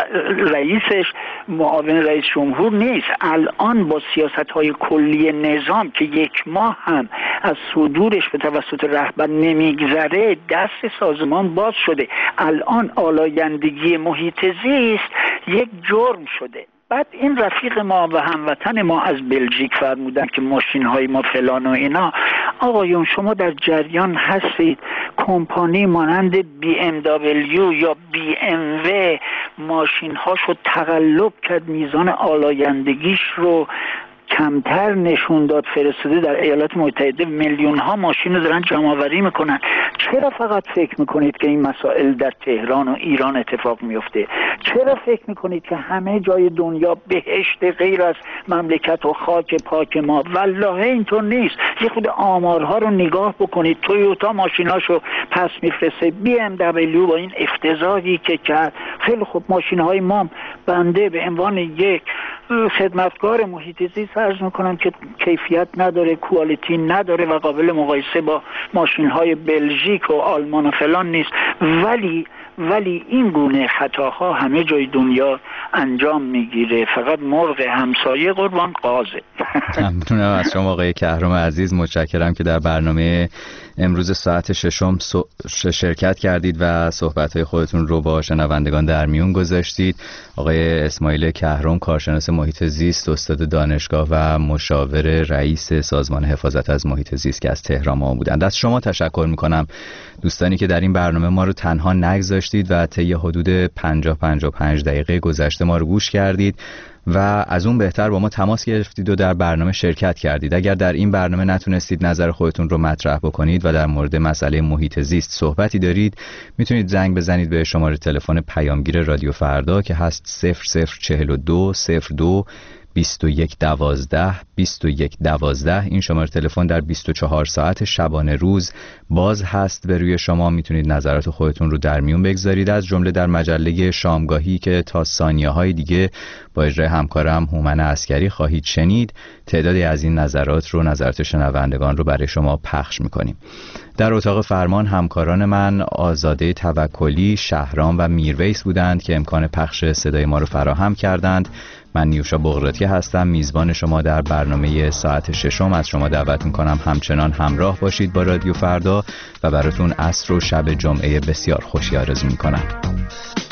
رئیسش معاون رئیس جمهور نیست. الان با سیاست‌های کلی نظام که یک ماه هم از صدورش به توسط رهبر نمیگذره، دست سازمان باز شده. الان آلایندگی محیط زیست یک جرم شده. بعد این رفیق ما و هموطن ما از بلژیک فرمودن که ماشین های ما فلان و اینا. آقایون شما در جریان هستید کمپانی مانند بی ام دبلیو یا بی ام و ماشین هاشو تقلب کرد، میزان آلایندگیش رو کمتر نشون داد، فرستاده در ایالات متحده میلیون ها ماشین رو دارن جمع آوری میکنن. چرا فقط فکر میکنید که این مسائل در تهران و ایران اتفاق میفته؟ چرا فکر میکنید که همه جای دنیا بهشت غیر از مملکت و خاک پاک ما؟ والله اینطور نیست. یه خود آمارها رو نگاه بکنید. تویوتا ماشیناشو پس میفرسته، بی ام دبلیو با این افتضاحی که کرد. خیلی خوب ماشین های ما، بنده به عنوان یک خدمتکار محیط زیست عرض میکنم که کیفیت نداره، کوالیتی نداره و قابل مقایسه با ماشین های بلژیک و آلمان و فلان نیست. ولی ولی این گونه خطاها همه جای دنیا انجام میگیره، فقط مرغ همسایه قربان قازه. ممنونم از شما آقای کهرم عزیز، متشکرم که در برنامه امروز ساعت ششم شرکت کردید و صحبت‌های خودتون رو با شنوندگان در میون گذاشتید. آقای اسماعیل کهرم، کارشناس محیط زیست، استاد دانشگاه و مشاور رئیس سازمان حفاظت از محیط زیست که از تهران ما بودند. از شما تشکر می‌کنم دوستانی که در این برنامه ما رو تنها نگذاشتید و طی حدود پنجاه پنجاه و پنج دقیقه گذشته ما رو گوش کردید و از اون بهتر با ما تماس گرفتید و در برنامه شرکت کردید. اگر در این برنامه نتونستید نظر خودتون رو مطرح بکنید و در مورد مسئله محیط زیست صحبتی دارید، میتونید زنگ بزنید به شماره تلفن پیامگیر رادیو فردا که هست صفر صفر چهل و دو صفر دو بیست و یک دوازده بیست و یک دوازده. این شماره تلفن در بیست و چهار ساعت شبانه روز باز هست به روی شما، میتونید نظرات خودتون رو در میون بگذارید، از جمله در مجله شامگاهی که تا ثانیه های دیگه با اجرای همکارم هومن عسکری خواهید شنید. تعدادی از این نظرات رو نظرات شنوندگان رو برای شما پخش میکنیم. در اتاق فرمان همکاران من آزاده توکلی، شهرام و میرویس بودند که امکان پخش صدای ما رو فراهم کردند. من نیوشا بغراتی هستم، میزبان شما در برنامه ساعت ششم. از شما دعوت میکنم همچنان همراه باشید با رادیو فردا و براتون عصر و شب جمعه بسیار خوشی آرزو میکنم.